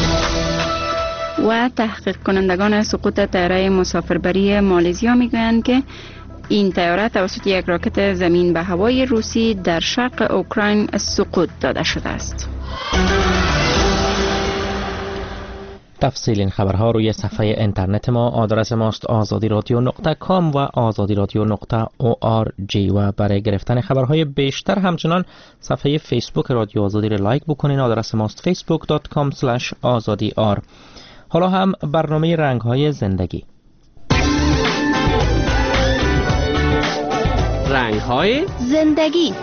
و تحقیق کنندگان سقوط طیاره مسافربری مالزیا میگویند که این طیاره توسط یک راکت زمین به هوایی روسی در شرق اوکراین سقوط داده شده است. تفصیل این خبرها روی صفحه اینترنت ما. آدرس ماست azadi.radio.com و azadi.radio.org و برای گرفتن خبرهای بیشتر همچنان صفحه فیسبوک رادیو آزادی را لایک بکنین. آدرس ماست facebook.com/azadi.r. حالا هم برنامه رنگ‌های زندگی. رنگ‌های زندگی.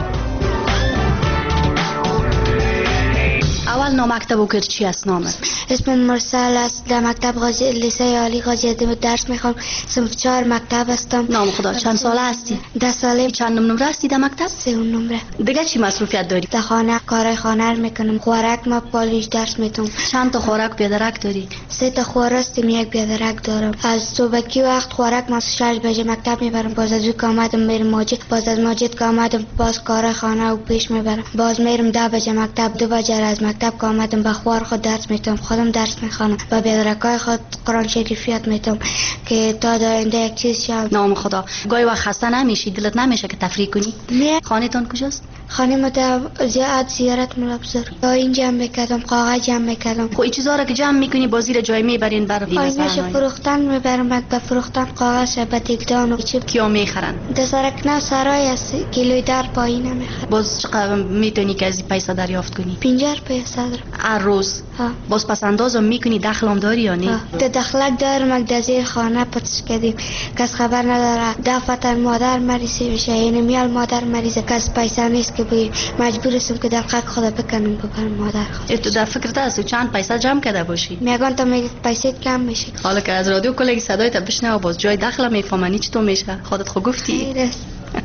اول نامکتب و چی است نامت؟ اسم مرسل است. در مکتب لیسه عالی قاضی اعظم درس میخوام. صنف 4 مکتب هستم. نام خدا. چند ساله هستی؟ 10 ساله. چند نمره هستی در مکتب؟ 3 نمره. دیگه چی مصروفیت داری؟ در خانه کارهای خانه رو میکنم. خوراک ما پالیش درس میتونم. چند تا خوراک بیادرک داری؟ 3 تا خوراستم، 1 بیادرک دارم. از صبحکی وقت خوراک ما 6 بجه مکتب میبرم. باز از که آمدم میرم ماجد. باز از ماجد که آمدم باز کارهای خانه و پیش میبرم. باز میرم 10 بجه مکتب. 2 بجه از مکتب که آمدم به خوار خود درس میتونم. خودم درس میخوانم. با بیادرکای خود قرآن شریفیات میتونم که تا داینده یک چیز شد. نام خدا. گاهی وقت خسته نمیشی؟ دلت نمیشه که تفریح کنی؟ نه. خانه‌تون کجاست؟ خانه ما زیارت ملابزار. داین جمع میکردم، کاغذ جمع میکردم. خب این چیزا رو که جمع میکنی با زیر جای میبرین برای آینش فروختن میبرم. بعد به فروختن کاغذ به تکدان و کیا میخرن؟ دسرک نه سرای است. کیلوی در پایین میخرن. باز چقدر میتونی که از این پیسه دریافت کنی؟ 50 پیسه دارم هر روز. باز پس اندازم میکنی؟ دخلم داری یا نه؟ دخلک دارم. در زیر خانه پتش کردیم کس خبر نداره. دفتر مادر مریضی میشه، یعنی میال مادر مریضه، کس پیسه نیست که بگیر. مجبور هستم که در قق خدا بکنم ببرم مادر خود. تو در فکرت هستی چند پیسه جمع کرده باشی؟ میگن تا میگه پیسه کم میشه. حالا که از رادیو کلگی صدای تا بشنوه باز جای دخل میفهمنی چطور میشه؟ خودت خو گفتی؟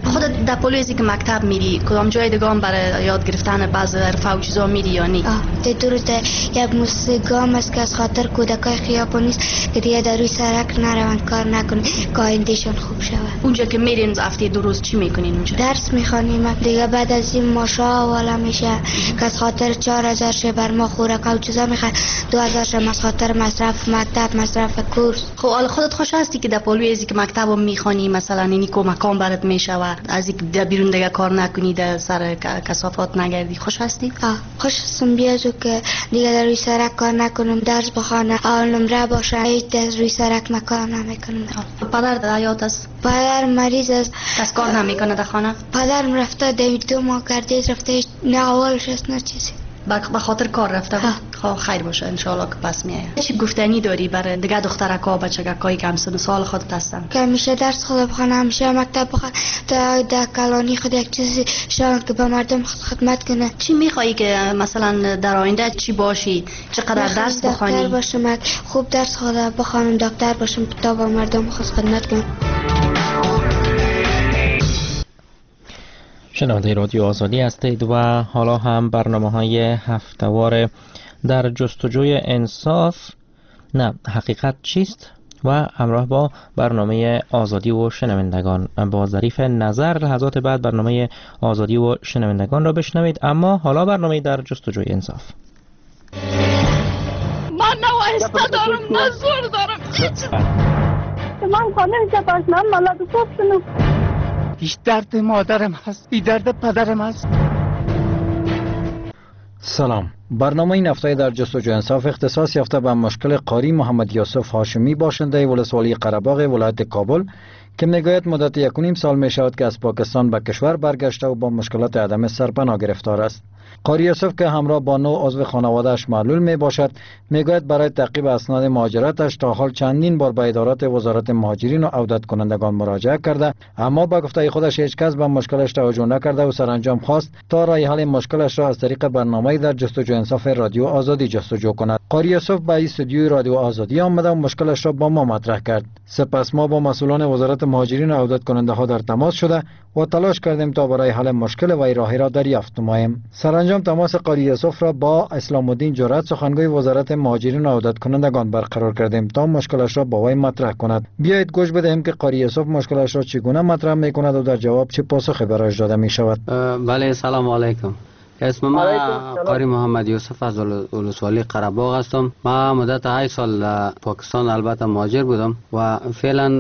خودت در پلویزی که مکتب میری کدام جای دیگه هم برای یاد گرفتن بعض حرفا و چیزا میری یا نی؟ درسته. یک موسیقی است که از خاطر کودکای خیابانی است که دیگه در روی سرک نروند، کار نکنن که آیندهشون خوب شود. اونجا که میرین هفته 2 روز چی میکنین اونجا؟ درس میخوانیم. دیگه بعد از این ماشا والا میشه که از خاطر 4000 شه بر ما خوراک و چیزا میخواد، 2000 شه از خاطر مصرف مکتب، مصرف کورس. خب حالا خودت خوش هستی که در پلویزی که مکتبو میخوانی مثلا اینی کمکام برات میشود از اینکه در بیرون دیگه کار نکنی، در سر کثافات نگردی؟ خوش هستی؟ خوش هستم. بیازو که دیگه در روی سرک کار نکنم، درس بخوانم، نمره باشه، هیچ در روی سرک مکار نمیکنم. پدر در حیات است؟ پدر مریض است. کس کار نمیکنه در خانه؟ پدرم رفته 2 ماه گردید رفته، نه اولش است نه چیزی. به خاطر کار رفته؟ خب خیر باشه ان شاء الله که پس میایه. چی گفتنی داری برای دیگه دخترکا بچگکایی که همسن سال خودت هستن؟ که همیشه درس خود بخوانم، همیشه مکتب بخوانم، تا در کلانی خود یک چیزی شان که به مردم خدمت کنه. چی میخوایی که مثلا در آینده چی باشی؟ چقدر درس بخوانی؟ دکتر باشم، خوب درس خود بخوانم، دکتر باشم تا به مردم خدمت کنم. شنونده رادیو آزادی هستید و حالا هم برنامه‌های هفته‌وار در جستجوی انصاف، نه حقیقت چیست، و همراه با برنامه آزادی و شنوندگان با ظریف نظر. لحظات بعد برنامه آزادی و شنوندگان را بشنوید، اما حالا برنامه در جستجوی انصاف. من نوایسته دارم، نه زور دارم. من خانه میشه من ملد خوب شنم. بیش درد مادرم هست، بی درد پدرم هست. سلام. برنامه این هفته در جستجوی انصاف اختصاص یافته به مشکل قاری محمد یوسف هاشمی باشنده ولسوالی قره‌باغ ولایت کابل که میگوید مدت 1.5 سال می شود که از پاکستان به کشور برگشته و با مشکلات عدم سرپناه گرفتار است. قاری یوسف که همراه با 9 عضو خانواده‌اش معلول می باشد، میگوید برای تعقیب اسناد مهاجرتش تا حال چندین بار به ادارات وزارت مهاجرین و عودت کنندگان مراجعه کرده، اما با گفته خودش هیچ کس به مشکلش توجه نکرده و سرانجام خواست تا راه حل مشکلش را از طریق برنامه در جستجوی انصاف رادیو آزادی جستجو کند. قاری یوسف به استودیوی رادیو آزادی آمده و مشکلش را با ما مطرح کرد. سپس ما با مسئولان وزارت مهاجرین و عودت کننده ها در تماس شده و تلاش کردیم تا برای حل مشکل وی راهی را دریافت نماییم. سرانجام تماس قاری یوسف را با اسلام الدین جرأت سخنگوی وزارت مهاجرین و عودت کنندگان برقرار کردیم تا مشکلش را با وی مطرح کند. بیایید گوش بدهیم که قاری یوسف مشکلش را چگونه مطرح می‌کند و در جواب چه پاسخی برایش داده می‌شود. بله، سلام علیکم. اسم ما قاری محمد یوسف از ولسوالی قره‌باغ هستم. ما مدت 8 سال پاکستان البته مهاجر بودم و فعلا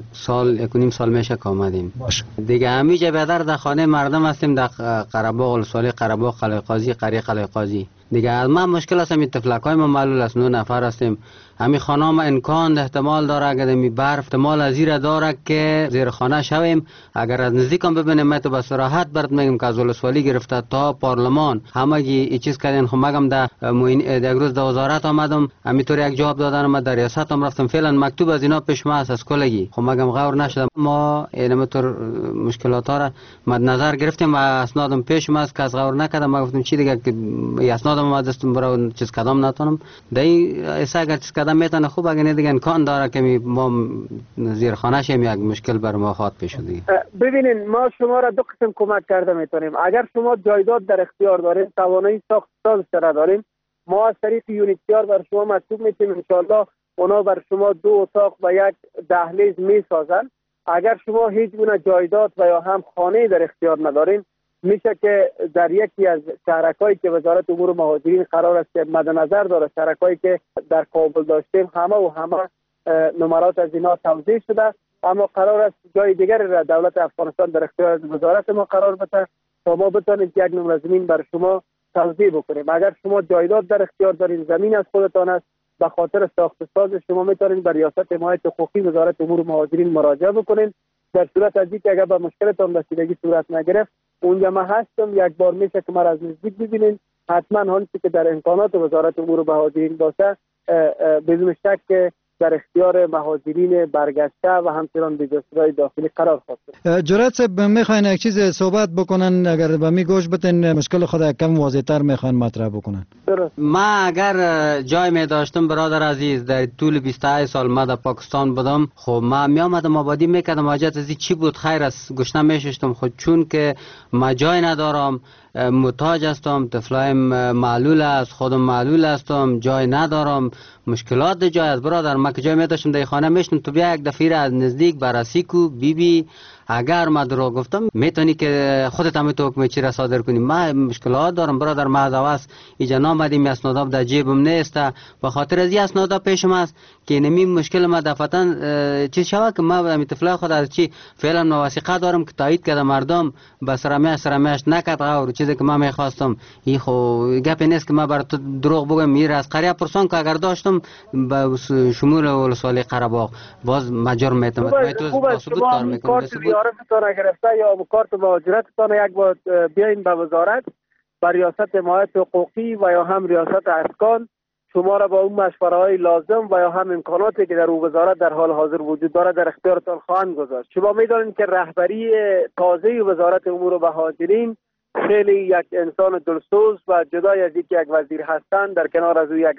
1.5 سال میشه که آمدیم. دیگه همیشه در خانه مردم هستیم در قره‌باغ، ولسوالی قره‌باغ، قلعه قاضی، قریه قلعه قاضی. دیگه از ما مشکل است، می تفلکای ما معلول است، 9 نفر هستیم. همین خانه ما امکان احتمال داره اگر می برف احتمال ازیر داره که زیر خانه شویم. اگر از نزدیکم ببینیم ما تو به صراحت برات میگم که از ولسوالی گرفته تا پارلمان همگی این چیز کردن. خب مگم در یک روز در وزارت آمدم، همینطور یک جواب دادن، ما در ریاست هم رفتم، فعلا مکتوب از اینا پیش ما است از کلگی. خب مگم غور نشد. ما اینطور مشکلات را مد نظر گرفتیم و اسنادم پیش ما است که از غور نکردم. ما گفتم چی دیگه که اسنادم ما دستم برای چیز کدام نتونم دای ایسا اگر چیز کدام میتونه خوب، اگر نه دیگه امکان داره که ما زیر خانه شیم یک مشکل بر ما خواهد پیش دیگه. ببینین ما شما را 2 قسم کمک کرده میتونیم. اگر شما جایداد در اختیار دارین، توانایی ساخت سازش را دارین، ما از طریق یونیتیار بر شما مکتوب میتیم، ان شاء الله اونا بر شما 2 اتاق و 1 دهلیز میسازن. اگر شما هیچ گونه جایداد و یا هم خانه در اختیار ندارین، میشه که در یکی از شهرکایی که وزارت امور مهاجرین قرار است که مد نظر داره، شهرکایی که در کابل داشتیم، همه نمرات از اینا توزیع شده، اما قرار است جای دیگر را دولت افغانستان در اختیار وزارت ما قرار بده تا ما بتونیم یک نمره زمین بر شما توزیع بکنیم. اگر شما جایداد در اختیار دارین، زمین از خودتان است، به خاطر ساخت ساز شما میتونید بر ریاست حمایت حقوقی وزارت امور مهاجرین مراجعه بکنین. در صورت از اینکه اگر به مشکلتان رسیدگی صورت نگرفت، اونجا ما هستم، یک بار میشه که مرا از نزدیک ببینین. حتما هر چیزی که در امکانات وزارت امور مهاجرین باشه بدون شک که در اختیار مهاجرین برگشته و همچنان بجاسرهای داخلی قرار خواهد. جرأت صاحب میخواین یک چیز صحبت بکنن، اگر به می گوش بتین مشکل خود کم واضح‌تر میخواین مطرح بکنن. ما اگر جای می داشتم برادر عزیز در طول 28 سال ما در پاکستان بودم، خب ما می آمدم آبادی میکردم، حاجت از چی بود خیر است گشنه میشستم، خود چون که ما جای ندارم، محتاج هستم، طفلایم معلول است، خودم معلول هستم، جای ندارم، مشکلات جای است برادر. ما که جای می داشتم در خانه میشتم، تو بیا یک دفعه از نزدیک بررسی کو بی اگر ما دروغ گفتم میتونی که خودت هم تو حکم چی را صادر کنی. ما مشکلات دارم برادر، ما از اواز اینجا نامدیم، اسنادام در جیبم نیست، به خاطر از این اسنادا پیشم است که نمی مشکل ما دفعتا چیز شود که ما همین طفلا خود از چی فعلا موثقه دارم که تایید کرده مردم به سرمیش نکرد اور چیزی که ما میخواستم. این خو گپ نیست که ما بر تو دروغ بگم. میره از قریه پرسان که اگر داشتم به شمول ولسوالی قره‌باغ باز مجرم میتونم تو با ثبوت کار میکنم. زیارتتان گرفته یا کارت مهاجرتتان یک بار بیاین به وزارت، به ریاست حمایت حقوقی و یا هم ریاست اسکان شما را با اون مشوره‌های لازم و یا هم امکاناتی که در اون وزارت در حال حاضر وجود داره در اختیارتان خواهند گذاشت. شما می‌دانید که رهبری تازه وزارت امور مهاجرین خیلی یک انسان دلسوز و جدای از یک وزیر هستند، در کنار از او یک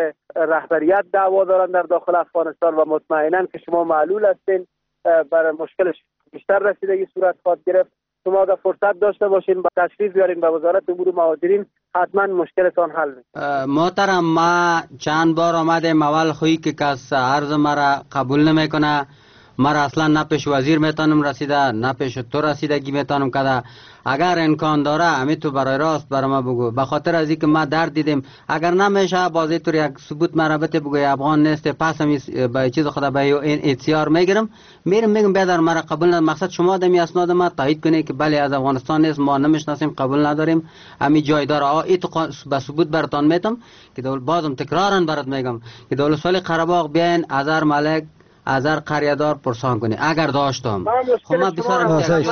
رهبریت دعوا دارند در داخل افغانستان و مطمئناً که شما معلول هستین بر مشکلش بیشتر رسیدگی صورت خواهد گرفت. شما اگر فرصت داشته باشین با تشریف بیارین به وزارت امور مهاجرین، حتما مشکلتان حل میشه. محترم ما چند بار آمدیم، اول خویی که کس عرض مرا قبول نمیکنه، مرا اصلا نه پیش وزیر میتونم رسیده نه پیش تو رسیدگی میتونم کده. اگر امکان داره همین تو برای راست برای ما بگو، به خاطر از اینکه ما درد دیدیم. اگر نمیشه بازی تو یک ثبوت مربوطه بگو افغان نیست، پس هم به چیز خدا به این اتیار میگیرم میگم بیادر مرا قبول ندارم. مقصد شما دمی اسناد ما تایید کنه که بله از افغانستان نیست، ما نمیشناسیم، قبول نداریم، همین جای داره. این تو به ثبوت براتون میتم که بازم تکرارا برات میگم که ولسوالی قره‌باغ بیاین ازار ملک ازار قریه‌دار پرسان کنی اگر داشتم. خب ما بسیار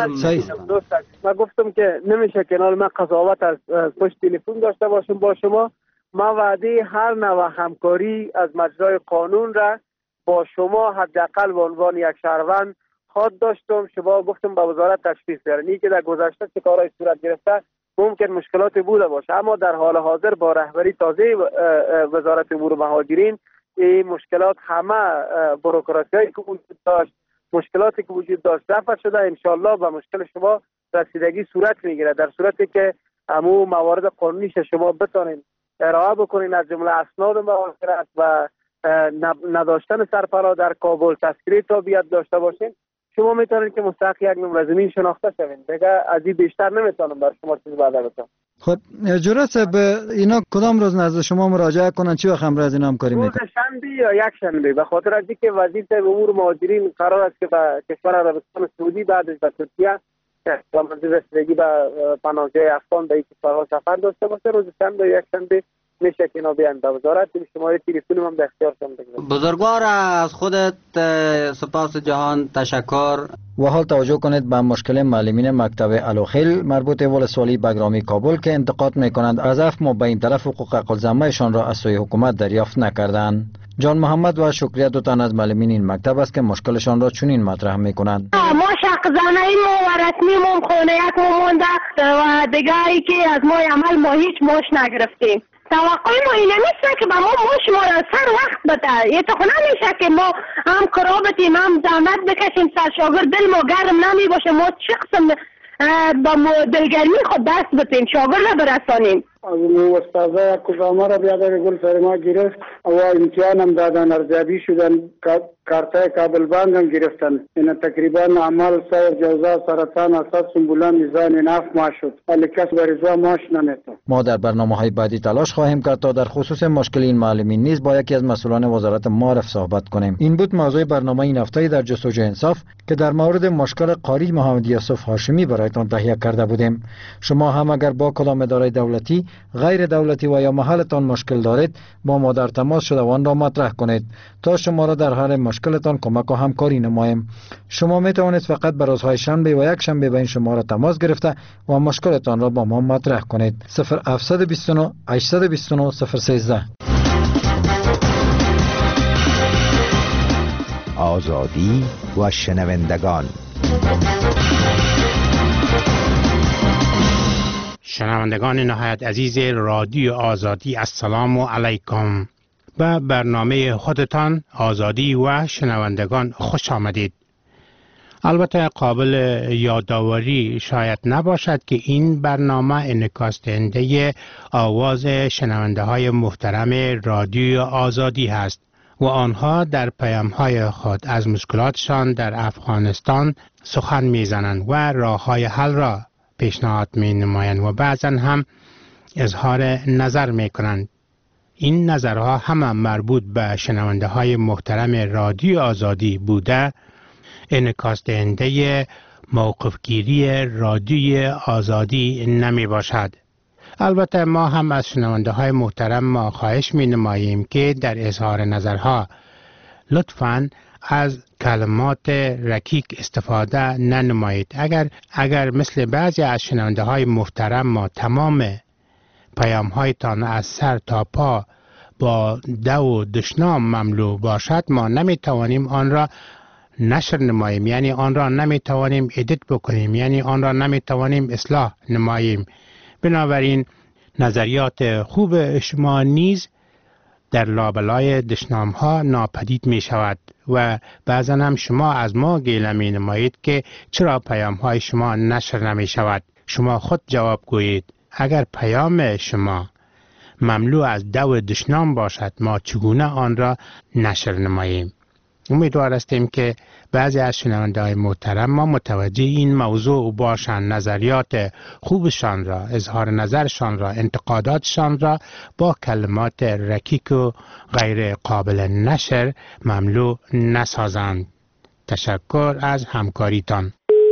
ما گفتم که نمیشه که ما قضاوت از پشت تلفن داشته باشم با شما. ما وعده هر نوع همکاری از مجرای قانون را با شما حداقل به عنوان یک شهروند خود داشتم. شما گفتم به وزارت تشریف بیارین که در گذشته چه کارهای صورت گرفته ممکن مشکلاتی بوده باشه، اما در حال حاضر با رهبری تازه وزارت امور مهاجرین این مشکلات همه بروکراسیایی که وجود داشت، مشکلاتی که وجود داشت رفع شده. انشالله به مشکل شما رسیدگی صورت میگیره در صورتی که همو موارد قانونیش شما بتونین ارائه بکنین، از جمله اسناد مهاجرت و نداشتن سرپناه در کابل، تذکره تابعیت داشته باشین. شما میتونین که مستحق یک نمره زمین شناخته شوین. دیگه از این بیشتر نمیتونم بر شما چیز وعده بدم. خب جرأت به اینا کدام روز نزد شما مراجعه کنن؟ چی وقت همراه از اینا همکاری میکنن؟ روز شنبه یا یک شنبه، به خاطر از اینکه وزیر امور مهاجرین قرار است که به کشور عربستان سعودی بعدش به ترکیه با منظور رسیدگی به پناهجوی افغان به این کشورها سفر داشته باشه. روز شنبه یا یک شنبه میشه که اینا بیان به وزارت. شماره تلفن هم در اختیارتون بگذارم. بزرگوار از خودت سپاس جهان تشکر. و حال توجه کنید به مشکل معلمین مکتب الوخیل مربوط به ولسوالی بگرامی کابل که انتقاد میکنند از عفو مبین طرف حقوق الزامهشان را از سوی حکومت دریافت نکردند. جان محمد و شکریه دو تن از معلمین این مکتب است که مشکلشان را چنین مطرح میکنند. ما شقزانه ما و رسمی ما خونه یک مونده و دیگه ای که از ما عمل ما هیچ ماش نگرفتیم. توقع ما اینه نیست که به ما ماش ما سر وقت بده. یه تو نمیشه که ما هم کرا بتیم هم زحمت بکشیم سر شاگرد دل ما گرم نمی باشه، ما چه قسم با دلگرمی خود دست بتیم شاگرد برسانیم. از استاذا کجامه را بیادر گل فرما گرفت و امتحان هم دادن، ارزیابی شدن، کارتای کابل بانک هم گرفتن. این تقریبا عمل سایر جوزا سرطان اساس سنبولان میزان ناف ما شد، ولی کس بریزا ماش نمیتون. ما در برنامه‌های بعدی تلاش خواهیم کرد تا در خصوص مشکل این معلمین نیز با یکی از مسئولان وزارت معارف صحبت کنیم. این بود موضوع برنامه این هفته در جستجوی انصاف که در مورد مشکل قاری محمد یوسف هاشمی برایتان تهیه کرده بودیم. شما هم اگر با کدام اداره دولتی، غیر دولتی و یا محلتان مشکل دارید با ما در تماس شده و آن را مطرح کنید تا شما را در حل مشکلتان کمک و همکاری نماییم. شما می توانید فقط به روزهای شنبه و یک شنبه به این شماره تماس گرفته و مشکلتان را با ما مطرح کنید. 0729 829 013. آزادی و شنوندگان. شنوندگان نهایت عزیز رادیو آزادی، السلام علیکم. به برنامه خودتان آزادی و شنوندگان خوش آمدید. البته قابل یادآوری شاید نباشد که این برنامه انعکاس دهنده آواز شنونده های محترم رادیو آزادی هست و آنها در پیام های خود از مشکلاتشان در افغانستان سخن میزنند و راه های حل را پیشنهاد می نمایند و بعضا هم اظهار نظر می کنند. این نظرها همه مربوط به شنونده های محترم رادیو آزادی بوده انعکاس دهنده موقفگیری رادیو آزادی نمی باشد. البته ما هم از شنونده های محترم ما خواهش می نماییم که در اظهار نظرها لطفاً از کلمات رکیک استفاده ننمایید. اگر مثل بعضی از شنونده های محترم ما تمام پیام هایتان از سر تا پا با دو و دشنام مملو باشد، ما نمی توانیم آن را نشر نماییم، یعنی آن را نمی توانیم ادیت بکنیم، یعنی آن را نمی توانیم اصلاح نماییم. بنابراین نظریات خوب شما نیز در لابلای دشنام ها ناپدید می شود و بعضا هم شما از ما گیله می نمایید که چرا پیام های شما نشر نمی شود. شما خود جواب گویید. اگر پیام شما مملو از دو دشنام باشد، ما چگونه آن را نشر نماییم؟ امیدوار هستیم که بعضی از شنونده های محترم ما متوجه این موضوع باشند، نظریات خوبشان را، اظهار نظرشان را، انتقاداتشان را با کلمات رکیک و غیر قابل نشر مملو نسازند. تشکر از همکاریتان.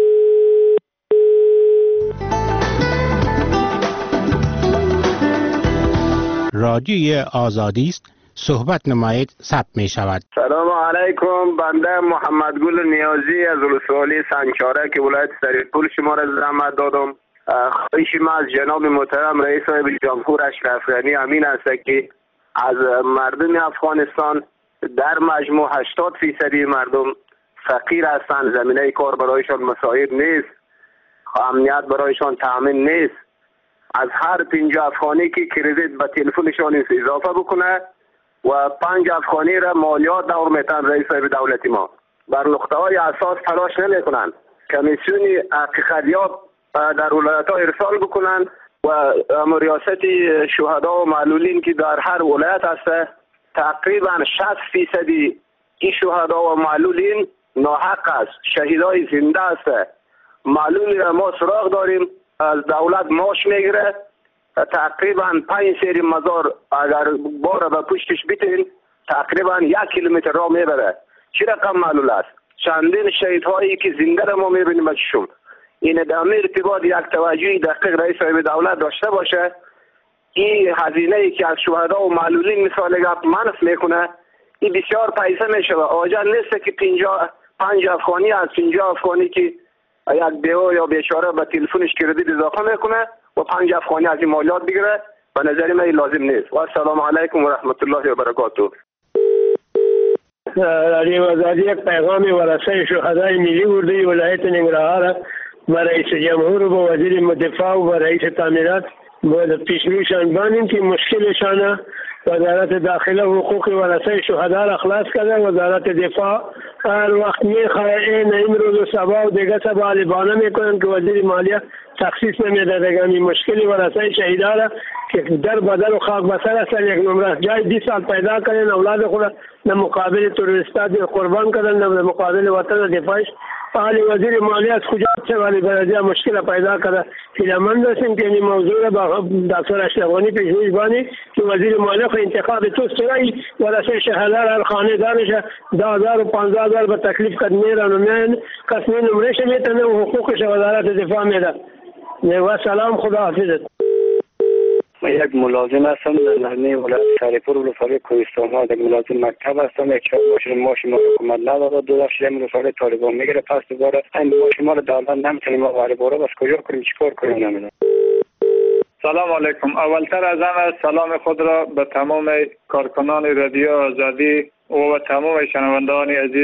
رادیو آزادی است، صحبت نمایید، ثبت می شود. سلام علیکم. بنده محمد گل نیازی از ولسوالی سنگچاره که ولایت سریپور شما را زحمت دادم. خواهش ما از جناب محترم رئیس جمهور اشرف غنی امین است که از مردم افغانستان در مجموع 80% مردم فقیر هستند، زمینه کار برایشان مساعد نیست، امنیت برایشان تامین نیست. از هر 50 افغانی که کردیت به تلفنشان اضافه بکنه و 5 افغانی را مالیات دور میتن رئیس دولتی ما بر نقطه های اساس تلاش نمی کنند. کمیسیون حقیقتیاب در ولایت ها ارسال بکنند و ریاست شهدا و معلولین که در هر ولایت هست تقریبا 60% این شهدا و معلولین ناحق است، شهیدای زنده است. معلولی را ما سراغ داریم، از دولت ماش میگیره، تقریبا 5 سری مزار اگر بار به پشتش بیتین تقریبا 1 کیلومتر راه میبره. چی رقم معلول است؟ چندین شهیدهایی که زنده را ما میبینیم بچشون. این در ارتباط یک توجهی دقیق رئیس دولت داشته باشه. این هزینه ای که از شهدا و معلولین مثال گپ منف میکنه، این بسیار پیسه میشه. آجا نیست که 5 افغانی از 50 افغانی که یک بیوه یا بیچاره به تلفنش کردیت اضافه میکنه و 5 افغانی از این مالیات بگیره، به نظر من لازم نیست. و السلام علیکم و رحمت الله و برکاته. رادیو آزادی یک پیغام ورثه شهدای ملی اردوی ولایت ننگرهار و رئیس جمهور و وزیر دفاع و رئیس تعمیرات با پیشرویشان بانیم که مشکلشان وزارت داخله و حقوق ورثه شهدا را خلاص کرده. وزارت دفاع هر وقت میخواه این امروز و سبا و دیگه سبا علیبانه میکنن که وزیر مالیه تخصیص نمیده دگمی مشکلی ورثه شهیدا را که در بدر و خاک بسر هستن. یک نمره جای 20 سال پیدا کردن، اولاد خود در مقابل تروریستات قربان کردن، در مقابل وطن دفاعش. حالی وزیر مالیه از کجا چه ولی برای مشکل پیدا کرده. هیلمند داشتیم که این موضوع را با دکتر اشرف غنی پیشروی بانی که وزیر مالیه خو انتخاب تو سرای ورثه شهدا هر خانه دارش 10000 و 15000 به تکلیف کد میرن و من کس نمرش میتونه و حقوقش وزارت دفاع میده. و سلام، خدا حافظت. من یک ملازم هستم در نحنه ولایت سریپور ولسوالی کوهستان ها. یک ملازم مکتب هستم. یک شب ماش ما حکومت نداده، 2 دفعه ولسوالی طالبان میگیره، پس دوباره این ماش ما رو دولت نمیتونیم ما غریب رو بس کجا کنیم چیکار کنیم نمیدونم. سلام علیکم. اولتر از همه سلام خود را به تمام کارکنان رادیو آزادی و تمام شنوندگان عزیز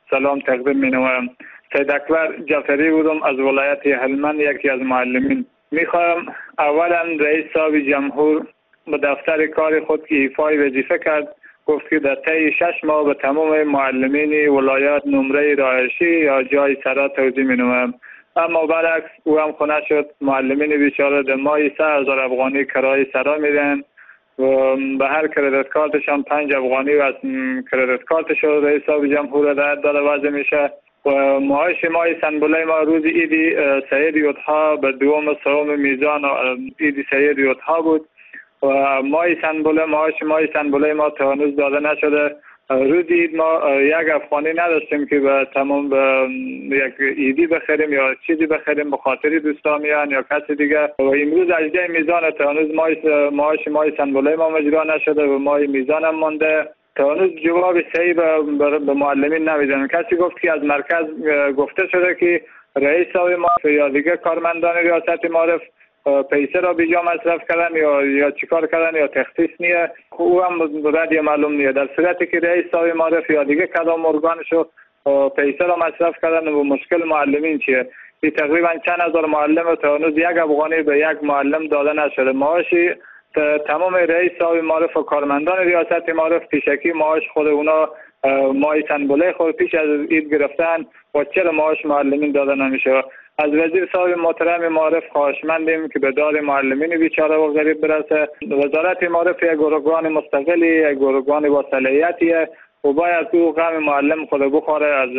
سلام تقدیم می‌نمایم. سید اکبر جعفری بودم از ولایت هلمند، یکی از معلمین. می‌خواهم اولا رئیس صاحب جمهور به دفتر کار خود که ایفای وظیفه کرد، گفت که در طی 6 ماه به تمام معلمین ولایت نمره رهایشی یا جای سرا توزیع می‌نمایم. اما برعکس او هم خونه شد. معلمین بیچاره در ماهی 3,000 افغانی کرایه سرا میدن و به هر کردیت کارتشان 5 افغانی و از کردیت کارتش رئیس صاحب جمهور رعایت داده وضع میشه. و معاش مای سنبله ما روز ایدی سید یوتها به دوم سوم میزان ایدی سید یوتها بود و معاش مای سنبله ما تا هنوز داده نشده. روز اید ما 1 افغانی نداشتیم که به تمام به یک ایدی بخریم یا چیزی بخریم به خاطر دوستان میان یا کسی دیگه. و امروز 18 میزان تا هنوز معاش مای سنبله ما مجرا نشده و مای میزان هم مانده. تا هنوز جواب صحیح به معلمین نمیدن. کسی گفت که از مرکز گفته شده که رئیس صاحب معارف یا دیگه کارمندان ریاست معارف پیسه را بیجا مصرف کردن یا چیکار کردن یا تخصیص نیه. او هم ردی معلوم نیه. در صورتی که رئیس صاحب معارف یا دیگه کدام ارگانشو پیسه را مصرف کردن و مشکل معلمین چیه؟ تقریبا چند هزار معلم تا هنوز 1 افغانی به 1 معلم داده نشده. معاشی تمام رئیس صاحب معارف و کارمندان ریاست معارف پیشکی معاش خود اونا مای سنبله خود پیش از اید گرفتن و چرا معاش معلمین داده نمیشه؟ از وزیر صاحب محترم معارف خواهشمندیم که به داد معلمین بیچاره و غریب برسه. وزارت معارف یک ارگان مستقلی، یک ارگان با صلاحیتیه و باید او غم معلم خود بخوره. از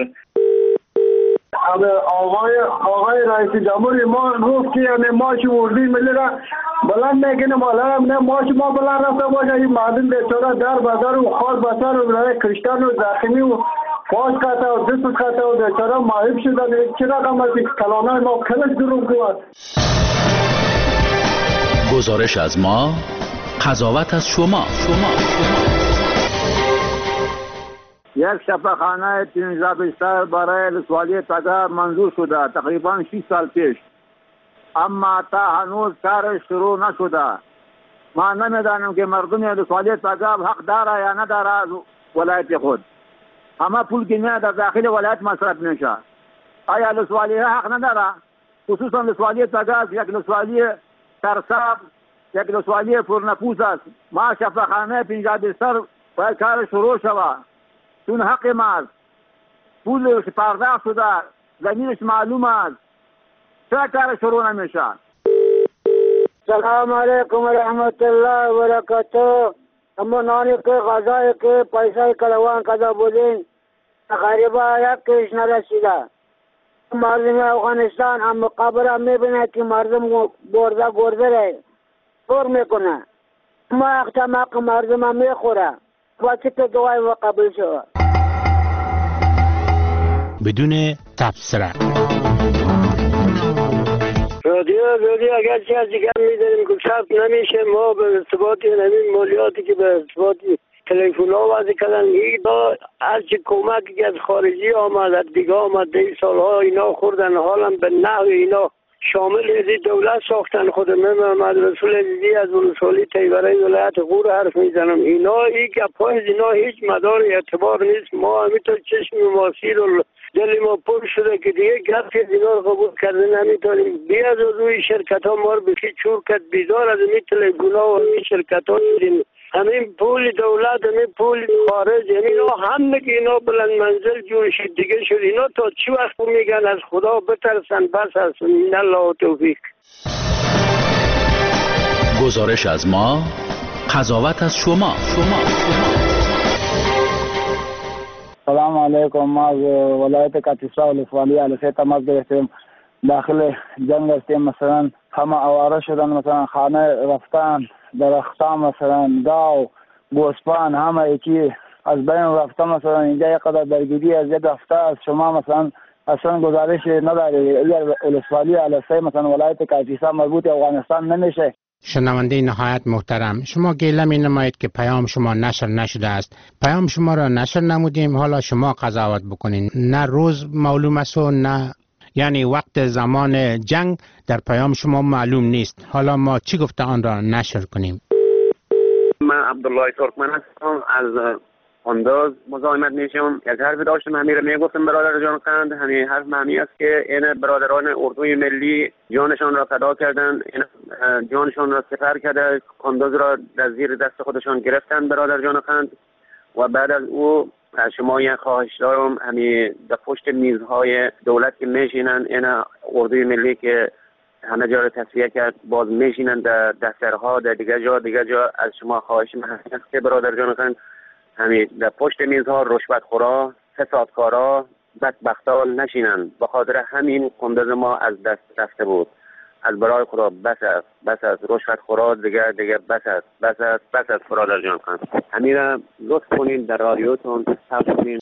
آقای رئیس جمهور ما گفت که یعنی ماش وردی ملی را بلند نکنه مالا نه ماش ما بلند رفته باشه. این معلم بیچاره در بازار و خال بسر و برای کشتن و زخمی و پاس کته و دست کته و بیچاره ماهیب شدن. چه رقم از کلانای ما کلش دروم بود. گزارش از ما، قضاوت از شما. یک شفاخانه 13 بستر برای ولسوالی تگا منظور شده تقریبا 6 سال پیش، اما تا هنوز کار شروع نشده. ما نمیدانم که مردم ولسوالی تگا حق داره یا نداره از ولایت خود. اما پول که نه در داخل ولایت مصرف میشه. آیا ولسوالی حق نداره؟ خصوصا ولسوالی تگا یک ولسوالی سرساب، یک ولسوالی پرنفوذ است. ما شفاخانه 15 بستر باید کار شروع شود. چون حق ماست، پولش پرداخت شده، زمینش معلوم است، چرا کار شروع نمیشه؟ سلام علیکم و رحمت الله و برکاته. اما نانی که غذایی که پیسه کلوان کده بودین تقریبا یک کش نرسیده. مردم افغانستان هم مقابل هم میبینه که مردم گرده پر میکنه، اما اختماق مردم هم میخوره. وقتی که دعای و قبول شود بدون تبصره. رادیو اگرچه از دیگر میدونیم که ثبت نمیشه، ما به ارتباطی نمیم مولیاتی که به ارتباطی تلفن ها وضع کردن هرچی کمکی که از خارجی آمد دیگه آمد این سالها اینا خوردن، حالا به نحو اینا شامل ازی دولت ساختن. خود محمد رسول عزیزی از ولسوالی تیبره ولایت غور حرف میزنم. اینا این گپ‌های اینا هیچ مدار اعتبار نیست. ما همینطور چشم ماسیر و دل ما پر شده که دیگه گپ اینا رو قبول کرده نمیتونیم. بیاد از روی شرکت ها ما رو بکی چور کرد، بیدار از این تلگونا و این شرکت ها دیدیم. همین پول دولت، همین پول خارج، اینا همه که اینا بلند منزل جور شد دیگه شد. اینا تا چی وقت میگن از خدا بترسن بس هستن. این الله توفیق. گزارش از ما، قضاوت از شما. سلام علیکم. ما از ولایت کاپیسا ولسوالی علیسه تماس گرفتیم. داخل جنگ هستیم، مثلا همه آواره شدن، مثلا خانه رفتن، درختان مثلا گاو گوسپان همه یکی از بین رفتن. مثلا اینجا یک قدر درگیری از یک هفته از شما مثلا اصلا گزارش نداری. اگر ولسوالی علیسه مثلا ولایت کاپیسا مربوط افغانستان نمیشه. شنونده نهایت محترم، شما گله می نمایید که پیام شما نشر نشده است. پیام شما را نشر نمودیم، حالا شما قضاوت بکنین. نه روز معلوم است و نه یعنی وقت زمان جنگ در پیام شما معلوم نیست. حالا ما چی گفته آن را نشر کنیم؟ من عبدالله ترکمن هستم از قندوز مزاحمت میشم. یک حرف داشتم همین میگفتم برادر جان قند، همین حرف معنی است که این برادران اردوی ملی جانشان را فدا کردند، جانشان را سپر کرده، قندوز را در زیر دست خودشان گرفتند برادر جان قند. و بعد از او شما یک خواهش دارم، همین در پشت میزهای دولت که میشینن این اردوی ملی که همه جا رو تصفیه کرد، باز میشینن در دفترها در دیگه جا از شما خواهش هست که برادر جان قند همین در پشت میزها رشوتخورا، فسادکارا، بدبختا نشینن. به خاطر همین قندوز ما از دست رفته بود. از برای خدا بس است رشوتخورا دیگه بس است برادر جان قند. همین را لطف کنین در رادیوتون ثبت کنین.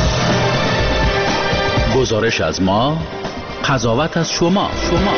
گزارش از ما، قضاوت از شما.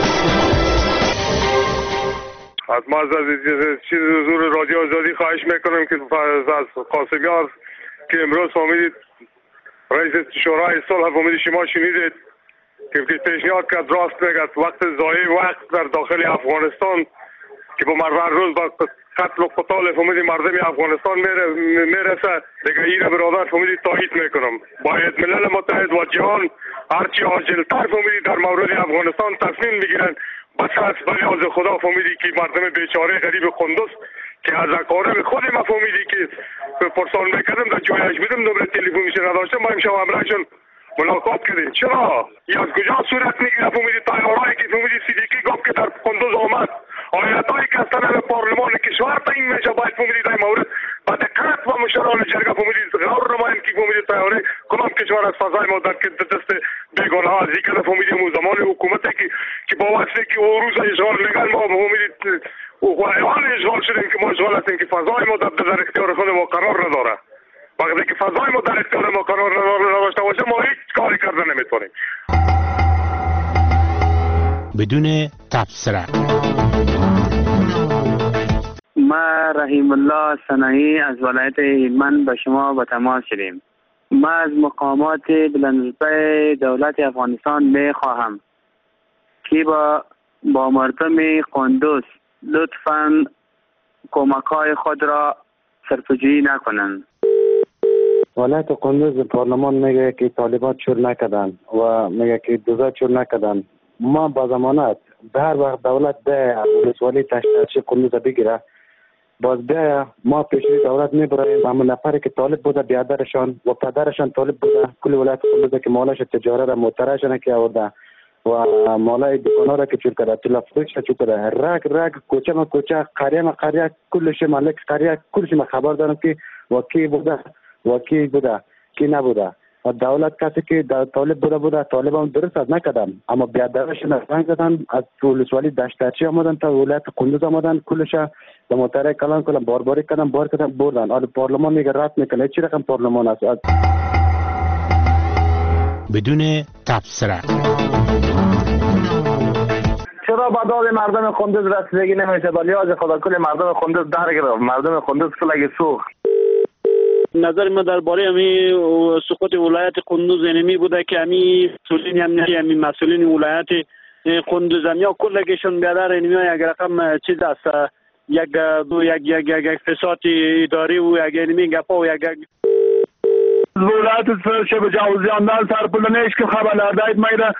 از ما از چیز حضور رادیو آزادی خواهش میکنم که از قاسمیار که امروز فهمیدید رئیس شورای صلح فهمیدید شما شنیدید که پیشنهاد کرد، راست میگه، وقت ضایع وقت در داخل افغانستان که با هر روز با قتل و قتال فهمیدید مردم افغانستان میرسه دیگه. این برادر فهمیدید تایید میکنم، باید ملل متحد و جهان هرچی عاجلتر فهمیدید در مورد افغانستان تصمیم بگیرن. بس از بلیاز خدا فهمیدی که مردم بیچاره غریب قندوز که از اقارب خود ما فهمیدی که پرسان میکردم در جایش بیدم نمره تلفنش نداشتم، ما امشب همراهشون ملاقات کردیم. چرا؟ یا از کجا صورت میگیره فهمیدی طیارهایی که فهمیدی صدیقی گفت که در قندوز آمد، آیتایی که از طرف پارلمان کشور تعیین میشه، باید فهمیدی در مورد با دقت و مشران جرگه فهمیدی غور نمایند که فهمیدی طیاره کدام کشور از فضای ما در دست بیگانه ها ذکر فهمیدی اون زمان حکومتی که با واسطه که او روز اشغال میگن ما فهمیدید او حیوان اشغال شدیم که ما اشغال هستیم که فضای ما در اختیار خود ما قرار نداره. وقتی که فضای ما در اختیار ما قرار نداشته باشه ما هیچ کاری کرده نمیتونیم. بدون تبصره. ما رحیم الله صنعی از ولایت هلمند به شما به تماس شدیم. ما از مقامات بلندرتبه دولت افغانستان می خواهم که با مردم قندوز لطفاً کمک‌های خود را صرفه‌جویی نکنند. ولایت قندوز پارلمان میگه که طالبان چور نکردن و میگه که دوزا چور نکردن. ما با ضمانت به هر وقت دولت به ولسوالی تشکیل قندوز بگیره، باز بیا ما پیشوی دولت میبریم همون نفری که طالب بوده بیادرشان و پدرشان طالب بوده کل ولایت قندوز که مالش تجارت را مترجم که آورده و مالای دکانا را که چور کرده، تلفروش را چور کرده، رگ کوچه ما کوچه، قریه کلش مالک قریه کلش ما خبر دارم که واقعی بوده کی نبوده. و دولت کسی که طالب بوده طالب هم درست از نکردن، اما بیادرشون رنگ زدن، از ولسوالی دشترچی آمدن تا ولایت قندوز آمدن، کلش به متره کلان کردن، بارباری کردن، بردن. آره پارلمان میگه رد میکنه. چی رقم پارلمان است؟ بدون تبصره. چرا با داد مردم قندوز رسیدگی نمیشه؟ ولی از خدا کل مردم قندوز در گرفت، مردم قندوز کلگی سوخت. نظر من درباره امی سقوط ولایت قندوز اینمی بوده که امی مسئولین ولایت قندوز یا کلگیشون بیادر اینمی یک رقم چیز است، یک فساد اداری و یک اینمی گپا و یک ولایت شب جاوزیاندان سرپلنش که خبر داید میده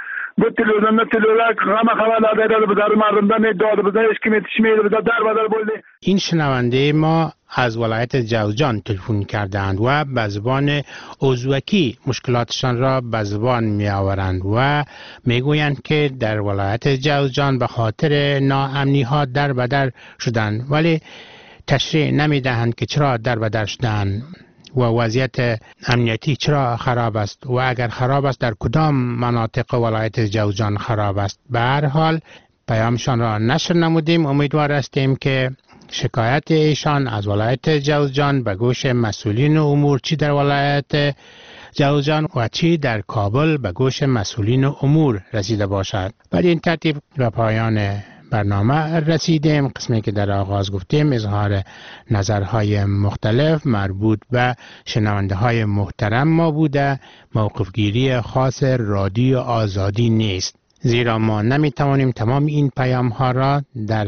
این شنونده ما از ولایت جوزجان تلفن کردند و به زبان ازبکی مشکلاتشان را به زبان می آورند و می گویند که در ولایت جوزجان به خاطر ناامنی ها در بدر شدند، ولی تشریح نمی دهند که چرا در بدر شدند و وضعیت امنیتی چرا خراب است و اگر خراب است در کدام مناطق ولایت جوزجان خراب است. به هر حال پیامشان را نشر نمودیم. امیدوار هستیم که شکایت ایشان از ولایت جوزجان به گوش مسئولین امور چی در ولایت جوزجان و چی در کابل به گوش مسئولین امور رسیده باشد. بر این ترتیب به پایان برنامه رسیدیم. قسمی که در آغاز گفتیم اظهار نظرهای مختلف مربوط به شنونده های محترم ما بوده، موقفگیری خاص رادیو آزادی نیست، زیرا ما نمیتوانیم تمام این پیام ها را در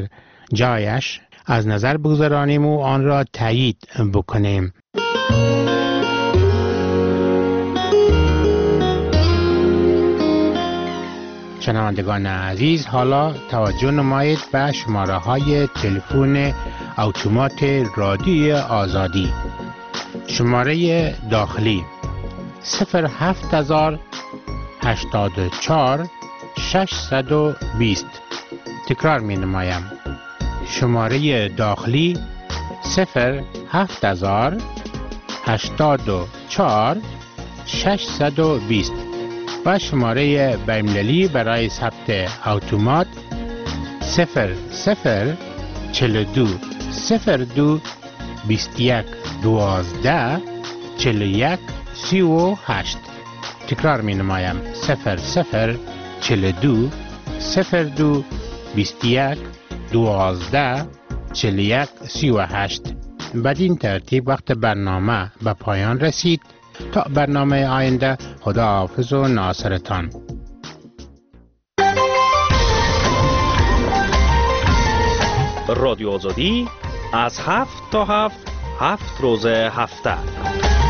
جایش از نظر بگذارانیم و آن را تایید بکنیم. شنوندگان عزیز، حالا توجه نمایید به شماره های تلفن اتومات رادیوی آزادی. شماره داخلی 07084 620. تکرار می نمایم. شماره داخلی 07084 620 و شماره بین‌المللی برای ثبت اتومات 0042 02 21 12 41 38. تکرار می نمایم. 0042 02 21 12 41 38. بدین ترتیب وقت برنامه به پایان رسید. تا برنامه آینده، خدا حافظ و ناصرتان. رادیو آزادی از 7 تا 7 روز هفته.